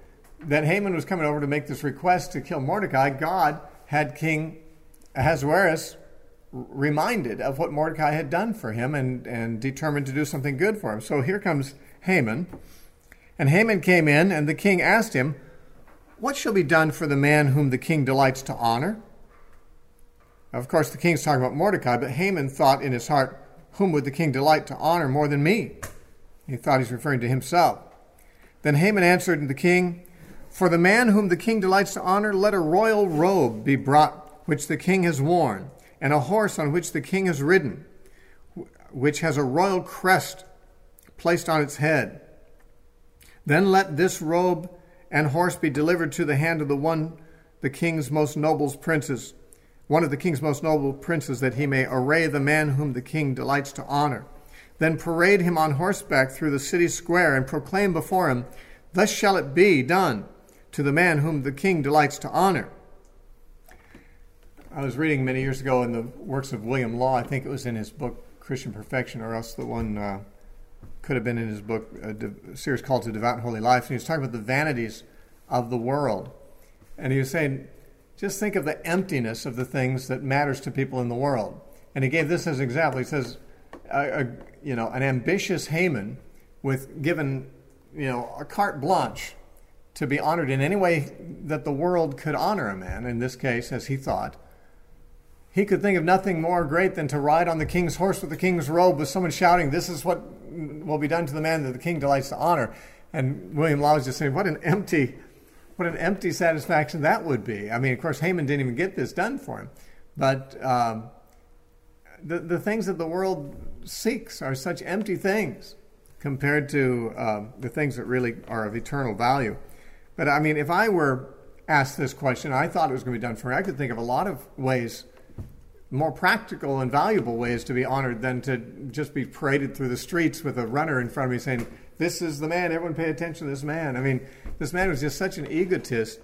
that Haman was coming over to make this request to kill Mordecai, God had King Ahasuerus reminded of what Mordecai had done for him and, and determined to do something good for him. So here comes Haman. And Haman came in, and the king asked him, "What shall be done for the man whom the king delights to honor?" Of course, the king's talking about Mordecai, but Haman thought in his heart, "Whom would the king delight to honor more than me?" He thought he's referring to himself. Then Haman answered the king, "For the man whom the king delights to honor, let a royal robe be brought, which the king has worn, and a horse on which the king has ridden, which has a royal crest placed on its head. Then let this robe and horse be delivered to the hand of the one the king's most noble princes, one of the king's most noble princes, that he may array the man whom the king delights to honor. Then parade him on horseback through the city square and proclaim before him, 'Thus shall it be done to the man whom the king delights to honor.'" I was reading many years ago in the works of William Law. I think it was in his book Christian Perfection, or else the one uh, could have been in his book, a, de- a series called To Devout and Holy Life. And he was talking about the vanities of the world. And he was saying, just think of the emptiness of the things that matters to people in the world. And he gave this as an example. He says, a, a, you know, an ambitious Haman with given, you know, a carte blanche to be honored in any way that the world could honor a man, in this case, as he thought, he could think of nothing more great than to ride on the king's horse with the king's robe, with someone shouting, "This is what will be done to the man that the king delights to honor." And William Law was just saying, what an empty, what an empty satisfaction that would be. I mean, of course, Haman didn't even get this done for him. But um, the, the things that the world seeks are such empty things compared to uh, the things that really are of eternal value. But I mean, if I were asked this question, I thought it was going to be done for me, I could think of a lot of ways, more practical and valuable ways to be honored than to just be paraded through the streets with a runner in front of me saying, "This is the man, everyone pay attention to this man." I mean, this man was just such an egotist.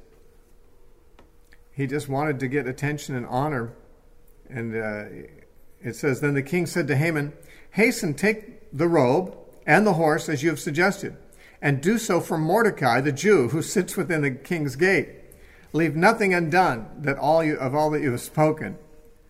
He just wanted to get attention and honor. And uh, it says, "Then the king said to Haman, 'Hasten, take the robe and the horse as you have suggested, and do so for Mordecai, the Jew, who sits within the king's gate. Leave nothing undone that all you, of all that you have spoken.'"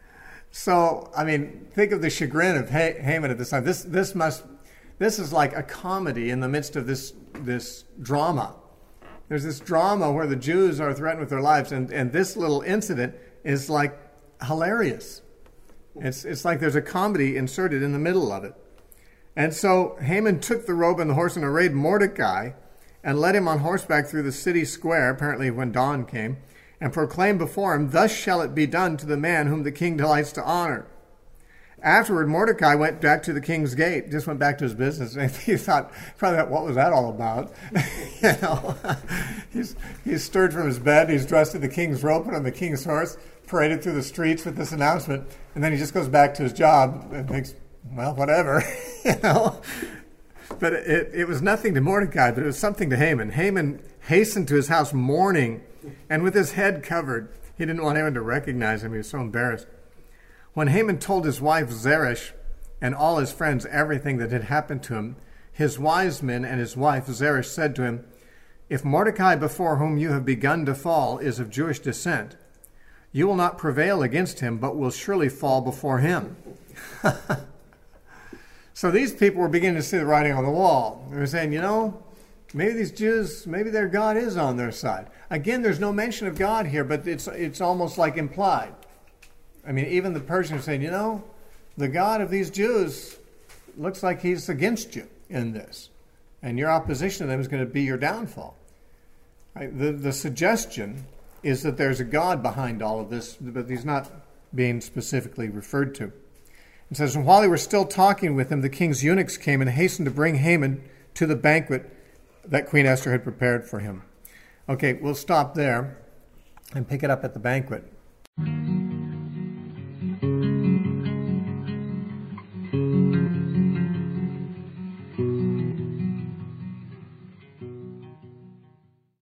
So, I mean, think of the chagrin of Haman at this time. This this must this is like a comedy in the midst of this this drama. There's this drama where the Jews are threatened with their lives, and, and this little incident is like hilarious. It's it's like there's a comedy inserted in the middle of it. And so Haman took the robe and the horse and arrayed Mordecai and led him on horseback through the city square, apparently when dawn came, and proclaimed before him, "Thus shall it be done to the man whom the king delights to honor." Afterward, Mordecai went back to the king's gate, just went back to his business. And he thought, probably, what was that all about? you know, he's he's stirred from his bed, he's dressed in the king's robe, put on the king's horse, paraded through the streets with this announcement, and then he just goes back to his job and thinks, well, whatever, you know. But it, it was nothing to Mordecai, but it was something to Haman. Haman hastened to his house mourning, and with his head covered. He didn't want anyone to recognize him. He was so embarrassed. When Haman told his wife Zeresh and all his friends everything that had happened to him, his wise men and his wife Zeresh said to him, "If Mordecai before whom you have begun to fall is of Jewish descent, you will not prevail against him, but will surely fall before him." So these people were beginning to see the writing on the wall. They were saying, you know, maybe these Jews, maybe their God is on their side. Again, there's no mention of God here, but it's it's almost like implied. I mean, even the Persians are saying, you know, the God of these Jews looks like he's against you in this. And your opposition to them is going to be your downfall. Right? The, the suggestion is that there's a God behind all of this, but he's not being specifically referred to. It says, "And while they were still talking with him, the king's eunuchs came and hastened to bring Haman to the banquet that Queen Esther had prepared for him." Okay, we'll stop there and pick it up at the banquet.